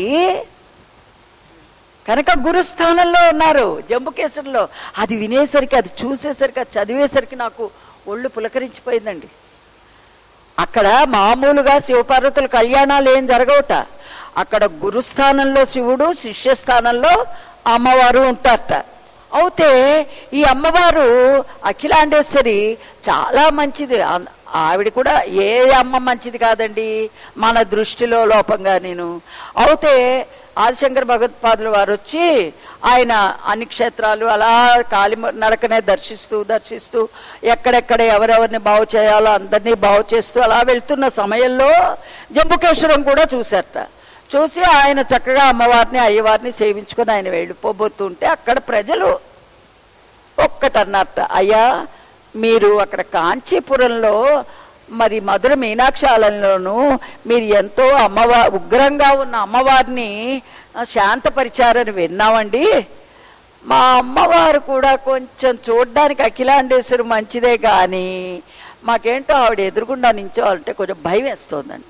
కనుక గురుస్థానంలో ఉన్నారు జంబుకేశ్వరంలో. అది వినేసరికి, అది చూసేసరికి, అది చదివేసరికి నాకు ఒళ్ళు పులకరించిపోయిందండి. అక్కడ మామూలుగా శివపార్వతుల కళ్యాణాలు ఏం జరగవట. అక్కడ గురుస్థానంలో శివుడు, శిష్యస్థానంలో అమ్మవారు ఉంటారట. అయితే ఈ అమ్మవారు అఖిలాండేశ్వరి చాలా మంచిది. ఆవిడ కూడా ఏ అమ్మ మంచిది కాదండి మన దృష్టిలో లోపంగా. నేను అయితే ఆదిశంకర భగవత్పాదుల వారు వచ్చి ఆయన అన్ని క్షేత్రాలు అలా కాలి నడకనే దర్శిస్తూ దర్శిస్తూ ఎక్కడెక్కడ ఎవరెవరిని బాగు చేయాలో అందరినీ బాగు చేస్తూ అలా వెళ్తున్న సమయంలో జంబుకేశ్వరం కూడా చూశారట. చూసి ఆయన చక్కగా అమ్మవారిని అయ్యవారిని సేవించుకొని ఆయన వెళ్ళిపోబోతుంటే అక్కడ ప్రజలు ఒక్కటన్నారట, అయ్యా మీరు అక్కడ కాంచీపురంలో మరి మధుర మీనాక్షి ఆలయంలోనూ మీరు ఎంతో అమ్మవారి ఉగ్రంగా ఉన్న అమ్మవారిని శాంతపరిచారని విన్నామండి. మా అమ్మవారు కూడా కొంచెం చూడ్డానికి అఖిలాండేశ్వరి మంచిదే కానీ మాకేంటో ఆవిడ ఎదురుగుండా నించోవాలంటే కొంచెం భయం వేస్తోందండి.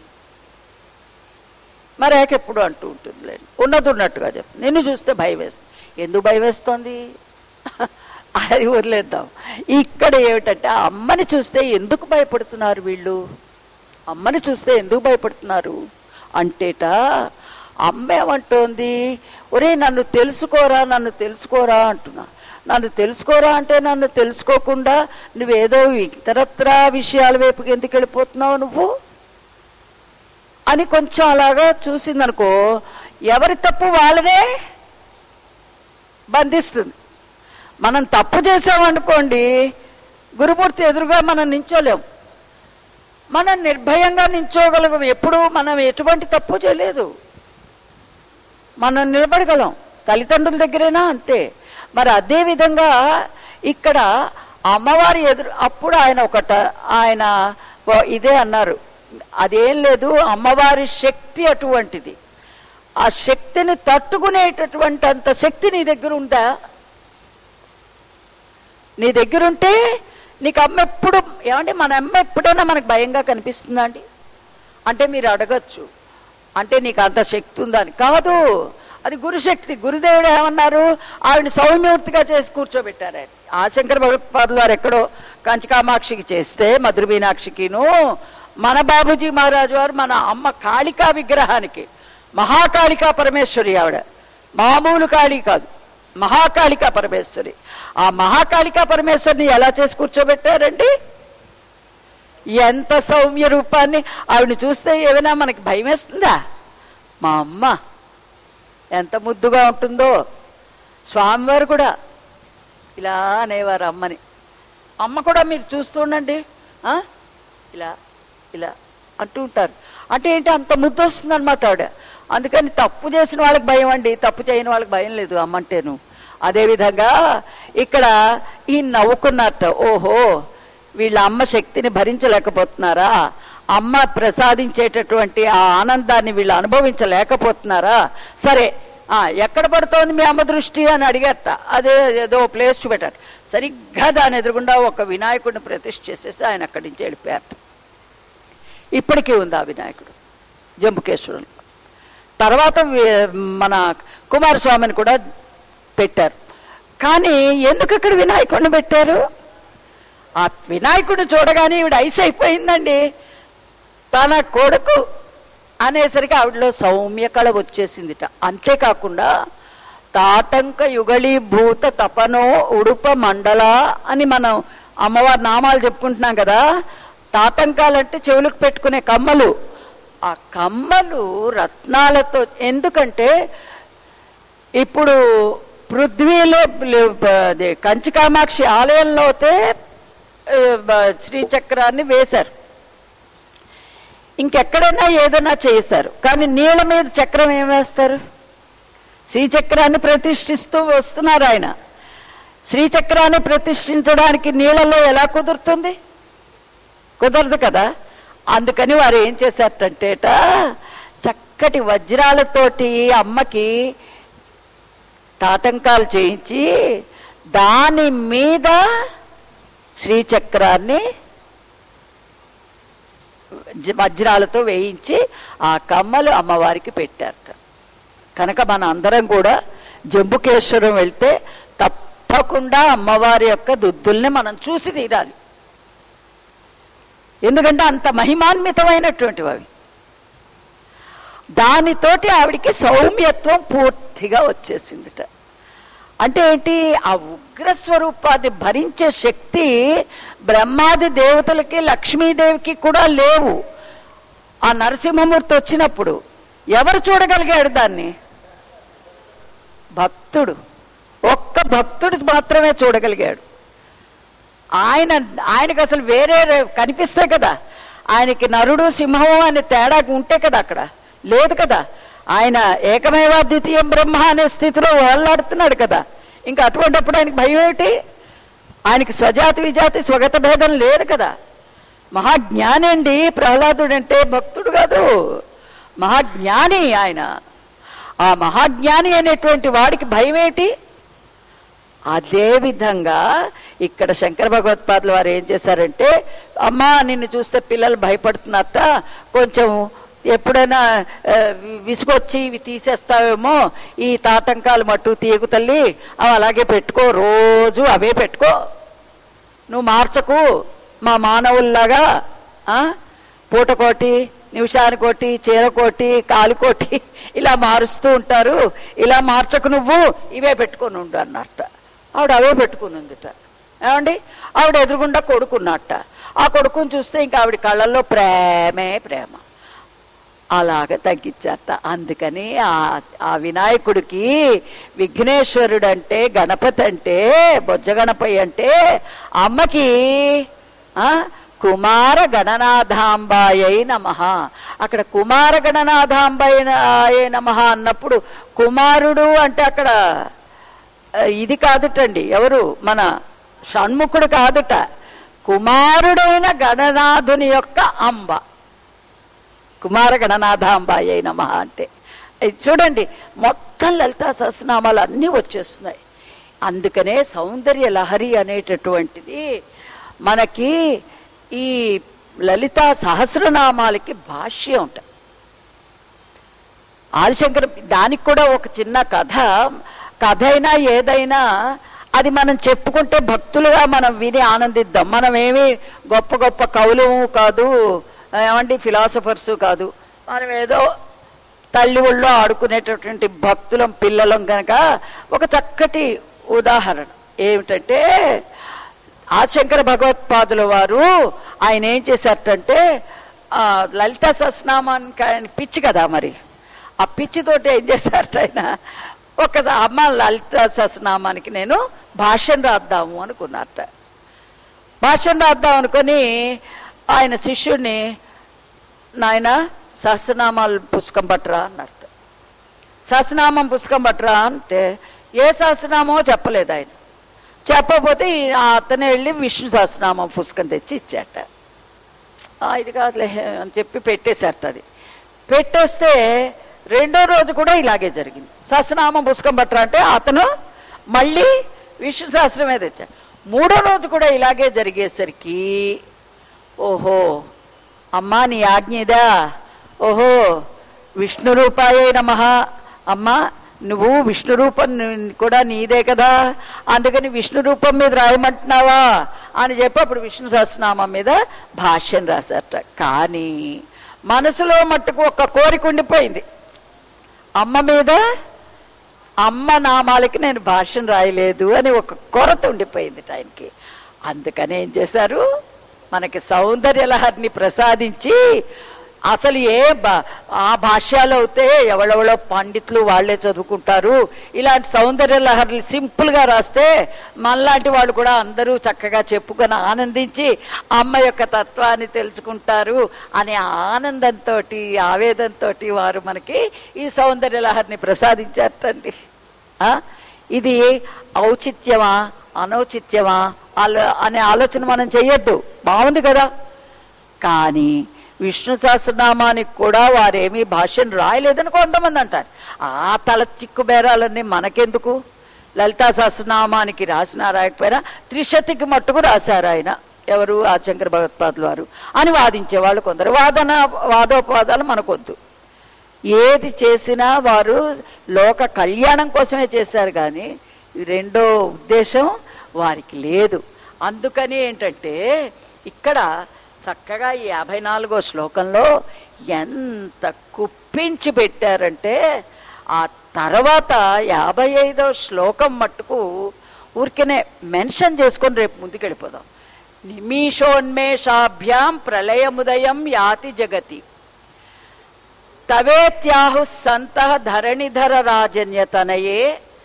మరి ఎప్పుడు అంటూ ఉంటుందిలేండి, ఉన్నది ఉన్నట్టుగా చెప్తుంది. నిన్ను చూస్తే భయం వేస్తుంది. ఎందుకు భయం వేస్తోంది అది వదిలేద్దాం. ఇక్కడ ఏమిటంటే అమ్మని చూస్తే ఎందుకు భయపడుతున్నారు వీళ్ళు, అమ్మని చూస్తే ఎందుకు భయపడుతున్నారు అంటేట అమ్మ ఏమంటోంది, ఒరే నన్ను తెలుసుకోరా నన్ను తెలుసుకోరా అంటున్నా. నన్ను తెలుసుకోరా అంటే నన్ను తెలుసుకోకుండా నువ్వేదో ఇతరత్రా విషయాల వైపుకి ఎందుకు వెళ్ళిపోతున్నావు నువ్వు అని కొంచెం అలాగా చూసిందనుకో, ఎవరి తప్పు వాళ్ళనే బంధిస్తుంది. మనం తప్పు చేసామనుకోండి, గురుమూర్తి ఎదురుగా మనం నించోలేం, మనం నిర్భయంగా నించోగలం. ఎప్పుడు మనం ఎటువంటి తప్పు చేయలేదు, మనం నిలబడగలం. తల్లిదండ్రుల దగ్గరైనా అంతే. మరి అదే విధంగా ఇక్కడ అమ్మవారి ఎదురు అప్పుడు ఆయన ఒకట ఆయన ఇదే అన్నారు, అదేం లేదు అమ్మవారి శక్తి అటువంటిది. ఆ శక్తిని తట్టుకునేటటువంటి అంత శక్తి నీ దగ్గర ఉందా? నీ దగ్గర ఉంటే నీకు అమ్మ ఎప్పుడు ఏమంటే మన అమ్మ ఎప్పుడైనా మనకు భయంగా కనిపిస్తుందా అండి అంటే మీరు అడగచ్చు, అంటే నీకు అంత శక్తి ఉందా అని. కాదు, అది గురుశక్తి. గురుదేవుడు ఏమన్నారు, ఆవిడ సౌమ్యమూర్తిగా చేసి కూర్చోబెట్టారు ఆయన. ఆ శంకర భగవత్పాదులు వారు ఎక్కడో కంచికామాక్షికి చేస్తే మధుర మీనాక్షికిను మన బాబూజీ మహారాజు వారు మన అమ్మ కాళికా విగ్రహానికి, మహాకాళికా పరమేశ్వరి ఆవిడ, మామూలు కాళీ కాదు, మహాకాళికా పరమేశ్వరి. ఆ మహాకాళికా పరమేశ్వరిని ఎలా చేసి కూర్చోబెట్టారండి? ఎంత సౌమ్య రూపాన్ని! ఆవిడని చూస్తే ఏమైనా మనకి భయం వేస్తుందా? మా అమ్మ ఎంత ముద్దుగా ఉంటుందో. స్వామివారు కూడా ఇలా అనేవారు అమ్మని. అమ్మ కూడా మీరు చూస్తుండండి, ఇలా ఇలా అంటూ ఉంటారు. అంటే ఏంటి, అంత ముద్దు వస్తుంది అనమాట ఆవిడ. అందుకని తప్పు చేసిన వాళ్ళకి భయం అండి, తప్పు చేయని వాళ్ళకి భయం లేదు అమ్మంటేను. అదేవిధంగా ఇక్కడ ఈ నవ్వుకున్నట్ట, ఓహో వీళ్ళ అమ్మ శక్తిని భరించలేకపోతున్నారా, అమ్మ ప్రసాదించేటటువంటి ఆ ఆనందాన్ని వీళ్ళు అనుభవించలేకపోతున్నారా, సరే ఎక్కడ పడుతోంది మీ అమ్మ దృష్టి అని అడిగట. అదే ఏదో ప్లేస్ చూపెట్టారు. సరిగ్గా దాని ఎదురుగుండా ఒక వినాయకుడిని ప్రతిష్ఠ చేసేసి ఆయన అక్కడి నుంచి వెళ్ళిపోయారట. ఇప్పటికీ ఉంది ఆ వినాయకుడు జంబుకేశ్వరులు. తర్వాత మన కుమారస్వామిని కూడా పెట్టారు. కానీ ఎందుకు అక్కడ వినాయకుడిని పెట్టారు? ఆ వినాయకుడిని చూడగానే ఈవిడ ఐస్ అయిపోయిందండి. తన కొడుకు అనేసరికి ఆవిడలో సౌమ్య కళ వచ్చేసిందిట. అంతేకాకుండా తాటంక యుగళీ భూత తపనో ఉడుప మండల అని మనం అమ్మవారి నామాలు చెప్పుకుంటున్నాం కదా. తాటంకాలంటే చెవులకు పెట్టుకునే కమ్మలు. ఆ కమ్మలు రత్నాలతో, ఎందుకంటే ఇప్పుడు పృథ్వీలో కంచి కామాక్షి ఆలయంలోతే శ్రీచక్రాన్ని వేశారు, ఇంకెక్కడైనా ఏదైనా చేశారు. కానీ నీళ్ళ మీద చక్రం ఏం వేస్తారు? శ్రీచక్రాన్ని ప్రతిష్ఠిస్తూ వస్తున్నారు ఆయన. శ్రీచక్రాన్ని ప్రతిష్ఠించడానికి నీళ్ళలో ఎలా కుదురుతుంది? కుదరదు కదా. అందుకని వారు ఏం చేశారంటేట, చక్కటి వజ్రాలతోటి అమ్మకి తాటంకాలు చేయించి దాని మీద శ్రీచక్రాన్ని వజ్రాలతో వేయించి ఆ కమ్మలు అమ్మవారికి పెట్టారట. కనుక మన అందరం కూడా జంబుకేశ్వరం వెళ్తే తప్పకుండా అమ్మవారి యొక్క దుద్దుల్ని మనం చూసి తీరాలి. ఎందుకంటే అంత మహిమాన్వితమైనటువంటివి అవి. దానితోటి ఆవిడికి సౌమ్యత్వం పూర్తిగా వచ్చేసిందిట. అంటే ఏంటి, ఆ ఉగ్రస్వరూపాన్ని భరించే శక్తి బ్రహ్మాది దేవతలకి లక్ష్మీదేవికి కూడా లేవు. ఆ నరసింహమూర్తి వచ్చినప్పుడు ఎవరు చూడగలిగాడు దాన్ని? భక్తుడు. ఒక్క భక్తుడు మాత్రమే చూడగలిగాడు. ఆయన ఆయనకు అసలు వేరే కనిపిస్తే కదా, ఆయనకి నరుడు సింహము అనే తేడా ఉంటే కదా, అక్కడ లేదు కదా. ఆయన ఏకమేవా ద్వితీయం బ్రహ్మ అనే స్థితిలో వాళ్ళాడుతున్నాడు కదా. ఇంకా అటువంటిప్పుడు ఆయనకి భయం ఏమిటి? ఆయనకి స్వజాతి విజాతి స్వగత భేదం లేదు కదా. మహాజ్ఞాని అండి ప్రహ్లాదుడు అంటే, భక్తుడు కాదు, మహాజ్ఞాని ఆయన. ఆ మహాజ్ఞాని అనేటువంటి వాడికి భయం ఏంటి? అదేవిధంగా ఇక్కడ శంకర భగవత్పాదుల వారు ఏం చేశారంటే, అమ్మా నిన్ను చూస్తే పిల్లలు భయపడుతున్నారట, కొంచెం ఎప్పుడైనా విసుగొచ్చి ఇవి తీసేస్తావేమో, ఈ తాటంకాలు మట్టు తీయకు తల్లి, అవి అలాగే పెట్టుకో, రోజు అవే పెట్టుకో, నువ్వు మార్చకు. మా మానవుల్లాగా పూటకోటి, నిమిషానికోటి, చీరకోటి, కాలుకోటి ఇలా మారుస్తూ ఉంటారు, ఇలా మార్చకు, నువ్వు ఇవే పెట్టుకొని ఉండు అన్నట్ట. ఆవిడ అవే పెట్టుకుని ఉందిట. ఏమండి, ఆవిడ ఎదురుగుండా కొడుకున్నట్ట. ఆ కొడుకుని చూస్తే ఇంకా ఆవిడ కళ్ళల్లో ప్రేమే ప్రేమ. అలాగ తగ్గించారట. అందుకని ఆ ఆ వినాయకుడికి విఘ్నేశ్వరుడు అంటే, గణపతి అంటే, బొజ్జ గణపతి అంటే అమ్మకి కుమార గణనాథాంబాయై నమః. అక్కడ కుమార గణనాథాంబాయ నమః అన్నప్పుడు కుమారుడు అంటే అక్కడ ఇది కాదుటండి, ఎవరు మన షణ్ముఖుడు కాదుట, కుమారుడైన గణనాథుని యొక్క అంబ. కుమార గణనాథాంబాయై నమః అంటే చూడండి, మొత్తం లలితా సహస్రనామాలు అన్నీ వచ్చేస్తున్నాయి. అందుకనే సౌందర్య లహరి అనేటటువంటిది మనకి ఈ లలితా సహస్రనామాలకి భాష్యం ఉంటుంది. ఆదిశంకర దానికి కూడా ఒక చిన్న కథ, కథ అయినా ఏదైనా అది మనం చెప్పుకుంటే భక్తులుగా మనం విని ఆనందిద్దాం. మనం ఏమి గొప్ప గొప్ప కవులము కాదు, ఏమండి ఫిలాసఫర్స్ కాదు, మనం ఏదో తల్లి ఒళ్ళో ఆడుకునేటటువంటి భక్తులం పిల్లలం కనుక ఒక చక్కటి ఉదాహరణ ఏమిటంటే ఆదిశంకర భగవత్పాదుల వారు ఆయన ఏం చేశారంటే లలితా సహస్రనామానికి ఆయన పిచ్చి కదా, మరి ఆ పిచ్చితోటి ఏం చేశారట ఆయన, ఒక అమ్మ లలితా సహస్రనామానికి నేను భాష్యం రాద్దాము అనుకున్నారట. భాష్యం రాద్దాం అనుకొని ఆయన శిష్యుడిని నాయన సహస్రనామాలు పుస్తకం పట్టరా అన్నారట. సహస్రనామం పుస్తకం పట్టరా అంటే ఏ సహస్రనామో చెప్పలేదు ఆయన. చెప్పకపోతే అతనే వెళ్ళి విష్ణు సహస్రనామం పుస్తకం తెచ్చి ఇచ్చాట. ఇది కాదులే అని చెప్పి పెట్టేశారట. అది పెట్టేస్తే రెండో రోజు కూడా ఇలాగే జరిగింది. సహస్రనామం పుస్తకం పట్టరా అంటే అతను మళ్ళీ విష్ణు సహస్రమే తెచ్చాడు. మూడో రోజు కూడా ఇలాగే జరిగేసరికి ఓహో అమ్మా నీ ఆజ్ఞ ఇదా, ఓహో విష్ణు రూపాయే నమః, అమ్మా నువ్వు విష్ణు రూపం కూడా నీదే కదా, అందుకని విష్ణు రూపం మీద రాయమంటున్నావా అని చెప్పి అప్పుడు విష్ణు సహస్రనామం మీద భాష్యం రాశారట. కానీ మనసులో మట్టుకు ఒక కోరిక ఉండిపోయింది, అమ్మ మీద అమ్మ నామాలకి నేను భాష్యం రాయలేదు అని ఒక కొరత ఉండిపోయింది ఆయనకి. అందుకని ఏం చేశారు, మనకి సౌందర్యలహరిని ప్రసాదించి అసలు ఏ ఆ భాష్యాలు అయితే ఎవరెవరో పండితులు వాళ్ళే చదువుకుంటారు, ఇలాంటి సౌందర్యలహరిని సింపుల్గా రాస్తే మనలాంటి వాళ్ళు కూడా అందరూ చక్కగా చెప్పుకొని ఆనందించి అమ్మ యొక్క తత్వాన్ని తెలుసుకుంటారు అనే ఆనందంతో ఆవేదంతో వారు మనకి ఈ సౌందర్యలహరిని ప్రసాదించారటండి. ఇది ఔచిత్యమా అనౌచిత్యమా అలా అనే ఆలోచన మనం చెయ్యొద్దు, బాగుంది కదా. కానీ విష్ణు సహస్రనామానికి కూడా వారేమీ భాష్యం రాయలేదని కొంతమంది అంటారు. ఆ తల చిక్కు బేరాలన్నీ మనకెందుకు, లలితా సహస్రనామానికి రాసినా రాయకపోయినా త్రిశతికి మట్టుకు రాశారు ఆయన, ఎవరు ఆదిశంకర భగవత్పాదుల వారు అని వాదించేవాళ్ళు కొందరు. వాదన వాదోపవాదాలు మనకొద్దు. ఏది చేసినా వారు లోక కళ్యాణం కోసమే చేశారు, కానీ రెండో ఉద్దేశం వారికి లేదు. అందుకని ఏంటంటే ఇక్కడ చక్కగా ఈ యాభై నాలుగో శ్లోకంలో ఎంత కుప్పించి పెట్టారంటే ఆ తర్వాత యాభై ఐదో శ్లోకం మట్టుకు ఊరికనే మెన్షన్ చేసుకొని రేపు ముందుకెళ్ళిపోదాం. నిమిషోన్మేషాభ్యాం ప్రళయముదయం యాతి జగతి తవేత్యాహు సంతః ధరణిధర రాజన్యతనయే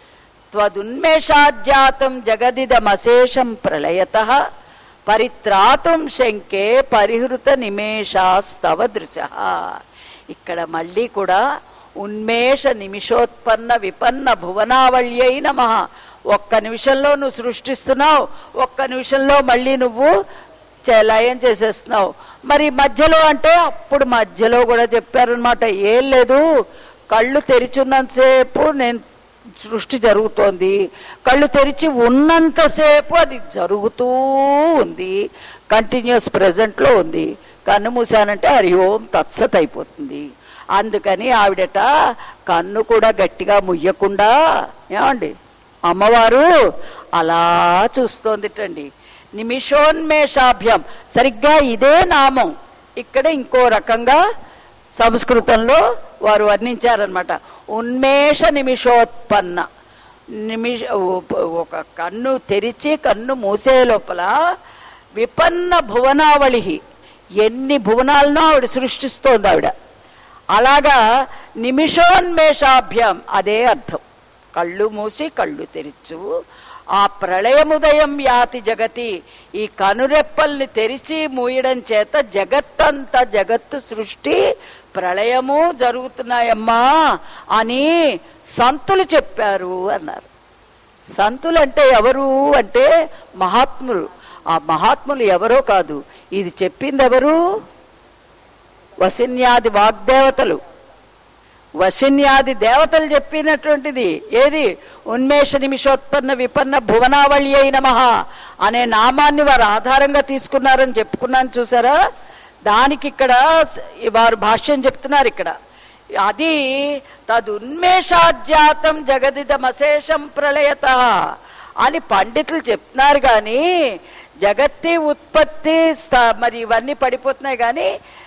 త్వదున్మేషాజ్జాతం జగదిదమశేషం ప్రళయతః పరిత్రాతుం శంకే పరిహృత నిమేషాస్తవ దృశ. ఇక్కడ మళ్ళీ కూడా ఉన్మేష నిమిషోత్పన్న విపన్న భువనావళ్యై నమః. ఒక్క నిమిషంలో నువ్వు సృష్టిస్తున్నావు, ఒక్క నిమిషంలో మళ్ళీ నువ్వు లయం చేసేస్తున్నావు. మరి మధ్యలో అంటే అప్పుడు మధ్యలో కూడా చెప్పారనమాట, ఏం లేదు కళ్ళు తెరిచున్నంతసేపు నేను సృష్టి జరుగుతోంది, కళ్ళు తెరిచి ఉన్నంతసేపు అది జరుగుతూ ఉంది, కంటిన్యూస్ ప్రెజెంట్లో ఉంది. కన్ను మూసానంటే హరి ఓం తత్సత్ అయిపోతుంది. అందుకని ఆవిడట కన్ను కూడా గట్టిగా ముయ్యకుండా ఏమండి అమ్మవారు అలా చూస్తోందిటండి. నిమిషోన్మేషాభ్యం సరిగ్గా ఇదే నామం ఇక్కడ ఇంకో రకంగా సంస్కృతంలో వారు వర్ణించారనమాట. ఉన్మేష నిమిషోత్పన్న, నిమిష ఒక కన్ను తెరిచి కన్ను మూసే లోపల విపన్న భువనావళి, ఎన్ని భువనాలను ఆవిడ సృష్టిస్తోంది ఆవిడ. అలాగా నిమిషోన్మేషాభ్యం అదే అర్థం, కళ్ళు మూసి కళ్ళు తెరిచు ఆ ప్రళయముదయం యాతి జగతి, ఈ కనురెప్పల్ని తెరిచి మూయడం చేత జగత్తంత జగత్తు సృష్టి ప్రళయము జరుగుతున్నాయమ్మా అని సంతులు చెప్పారు అన్నారు. సంతులు అంటే ఎవరు అంటే మహాత్ములు. ఆ మహాత్ములు ఎవరో కాదు, ఇది చెప్పింది ఎవరు, వసిన్యాది వాగ్దేవతలు. వసిన్యాది దేవతలు చెప్పినటువంటిది ఏది, ఉన్మేష నిమిషోత్పన్న విపన్న భువనావళి అయి నమః అనే నామాన్ని వారు ఆధారంగా తీసుకున్నారని చెప్పుకున్నాను చూసారా. దానికి ఇక్కడ వారు భాష్యం చెప్తున్నారు ఇక్కడ. అది తదున్మేషాజ్జాతం జగదిదమశేషం ప్రళయతః అని పండితులు చెప్తున్నారు. కానీ జగత్తి ఉత్పత్తి మరి ఇవన్నీ పడిపోతున్నాయి, కానీ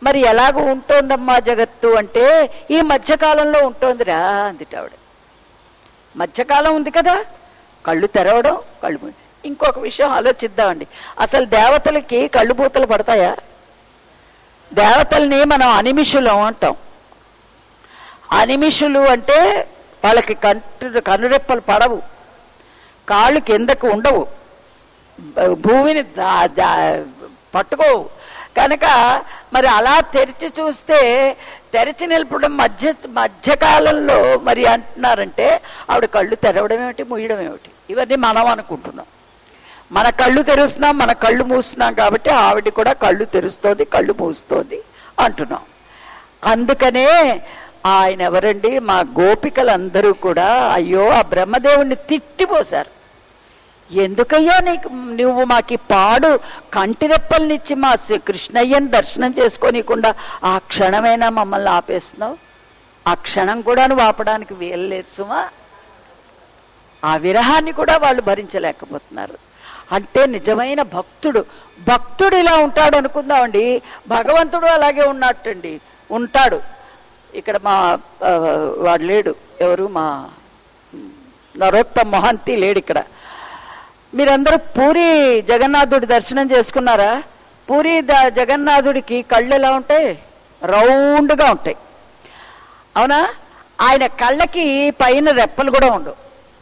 మరి ఎలాగ ఉంటోందమ్మా జగత్తు అంటే, ఈ మధ్యకాలంలో ఉంటోందిరా అందిట ఆవిడ. మధ్యకాలం ఉంది కదా, కళ్ళు తెరవడం, కళ్ళు మూయడం. ఇంకొక విషయం ఆలోచిద్దామండి. అసలు దేవతలకి కళ్ళు పూతలు పడతాయా? దేవతల్ని మనం అనిమిషులం అంటాం. అనిమిషులు అంటే వాళ్ళకి కంటు కనురెప్పలు పడవు, కాళ్ళు కిందకు ఉండవు, భూమిని పట్టుకోవు. కనుక మరి అలా తెరిచి చూస్తే, తెరిచి నిలపడం మధ్య మధ్యకాలంలో మరి అంటున్నారంటే ఆవిడ కళ్ళు తెరవడం ఏమిటి, మూయడం ఏమిటి? ఇవన్నీ మనం అనుకుంటున్నాం. మన కళ్ళు తెరుస్తున్నాం, మన కళ్ళు మూస్తున్నాం కాబట్టి ఆవిడ కూడా కళ్ళు తెరుస్తోంది, కళ్ళు మూస్తోంది అంటున్నాం. అందుకనే ఆయన ఎవరండి, మా గోపికలందరూ కూడా అయ్యో ఆ బ్రహ్మదేవుణ్ణి తిట్టిపోశారు. ఎందుకయ్యా నీకు, నువ్వు మాకి పాడు కంటిరెప్పల్నిచ్చి మా కృష్ణయ్యని దర్శనం చేసుకోనీయకుండా ఆ క్షణమైనా మమ్మల్ని ఆపేస్తున్నావు? ఆ క్షణం కూడా నువ్వు ఆపడానికి వీల్లేదు సుమా. ఆ విరహాన్ని కూడా వాళ్ళు భరించలేకపోతున్నారు. అంటే నిజమైన భక్తుడు, భక్తుడు ఇలా ఉంటాడు అనుకుందామండి. భగవంతుడు అలాగే ఉన్నట్టండి, ఉంటాడు. ఇక్కడ మా వాడు లేడు, ఎవరు, మా నరోత్తమ మహంతి లేడు ఇక్కడ. మీరందరూ పూరి జగన్నాథుడి దర్శనం చేసుకున్నారా? పూరి జగన్నాథుడికి కళ్ళు ఎలా ఉంటాయి? రౌండ్గా ఉంటాయి, అవునా? ఆయన కళ్ళకి పైన రెప్పలు కూడా ఉండవు.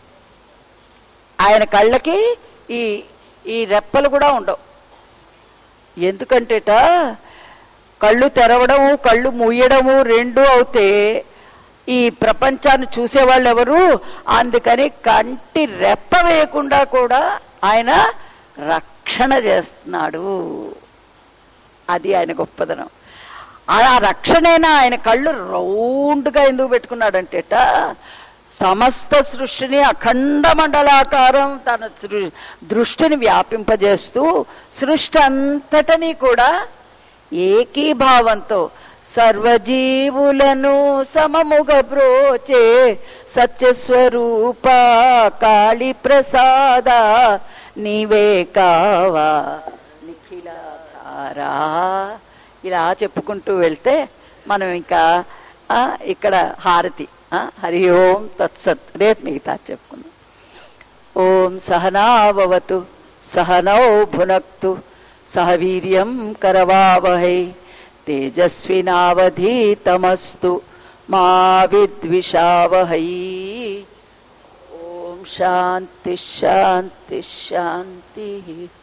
ఆయన కళ్ళకి ఈ ఈ రెప్పలు కూడా ఉండవు. ఎందుకంటేట కళ్ళు తెరవడము, కళ్ళు మూయడము రెండు అవుతే ఈ ప్రపంచాన్ని చూసేవాళ్ళు ఎవరు? అందుకని కంటి రెప్ప వేయకుండా కూడా ఆయన రక్షణ చేస్తున్నాడు. అది ఆయన గొప్పదనం. ఆ రక్షణైనా ఆయన కళ్ళు రౌండ్గా ఎందుకు పెట్టుకున్నాడంటేట, సమస్త సృష్టిని అఖండ మండలాకారం తన దృష్టిని వ్యాపింపజేస్తూ సృష్టి అంతటని కూడా ఏకీభావంతో సర్వజీవులను సమముగ బ్రోచే సత్యస్వరూప కాళీ ప్రసాద నీవే కావా నిఖిలాధారా. ఇలా చెప్పుకుంటూ వెళ్తే మనం ఇంకా ఇక్కడ హారతి, హరి ఓం తత్సత్, రేపు మిగతా చెప్పుకుందాం. ఓం సహనావతు సహనౌ భునక్తు సహ వీర్యం కరవావహై తేజస్వినావధీతమస్తు మా విద్విషావహై. ఓం శాంతి శాంతి శాంతి.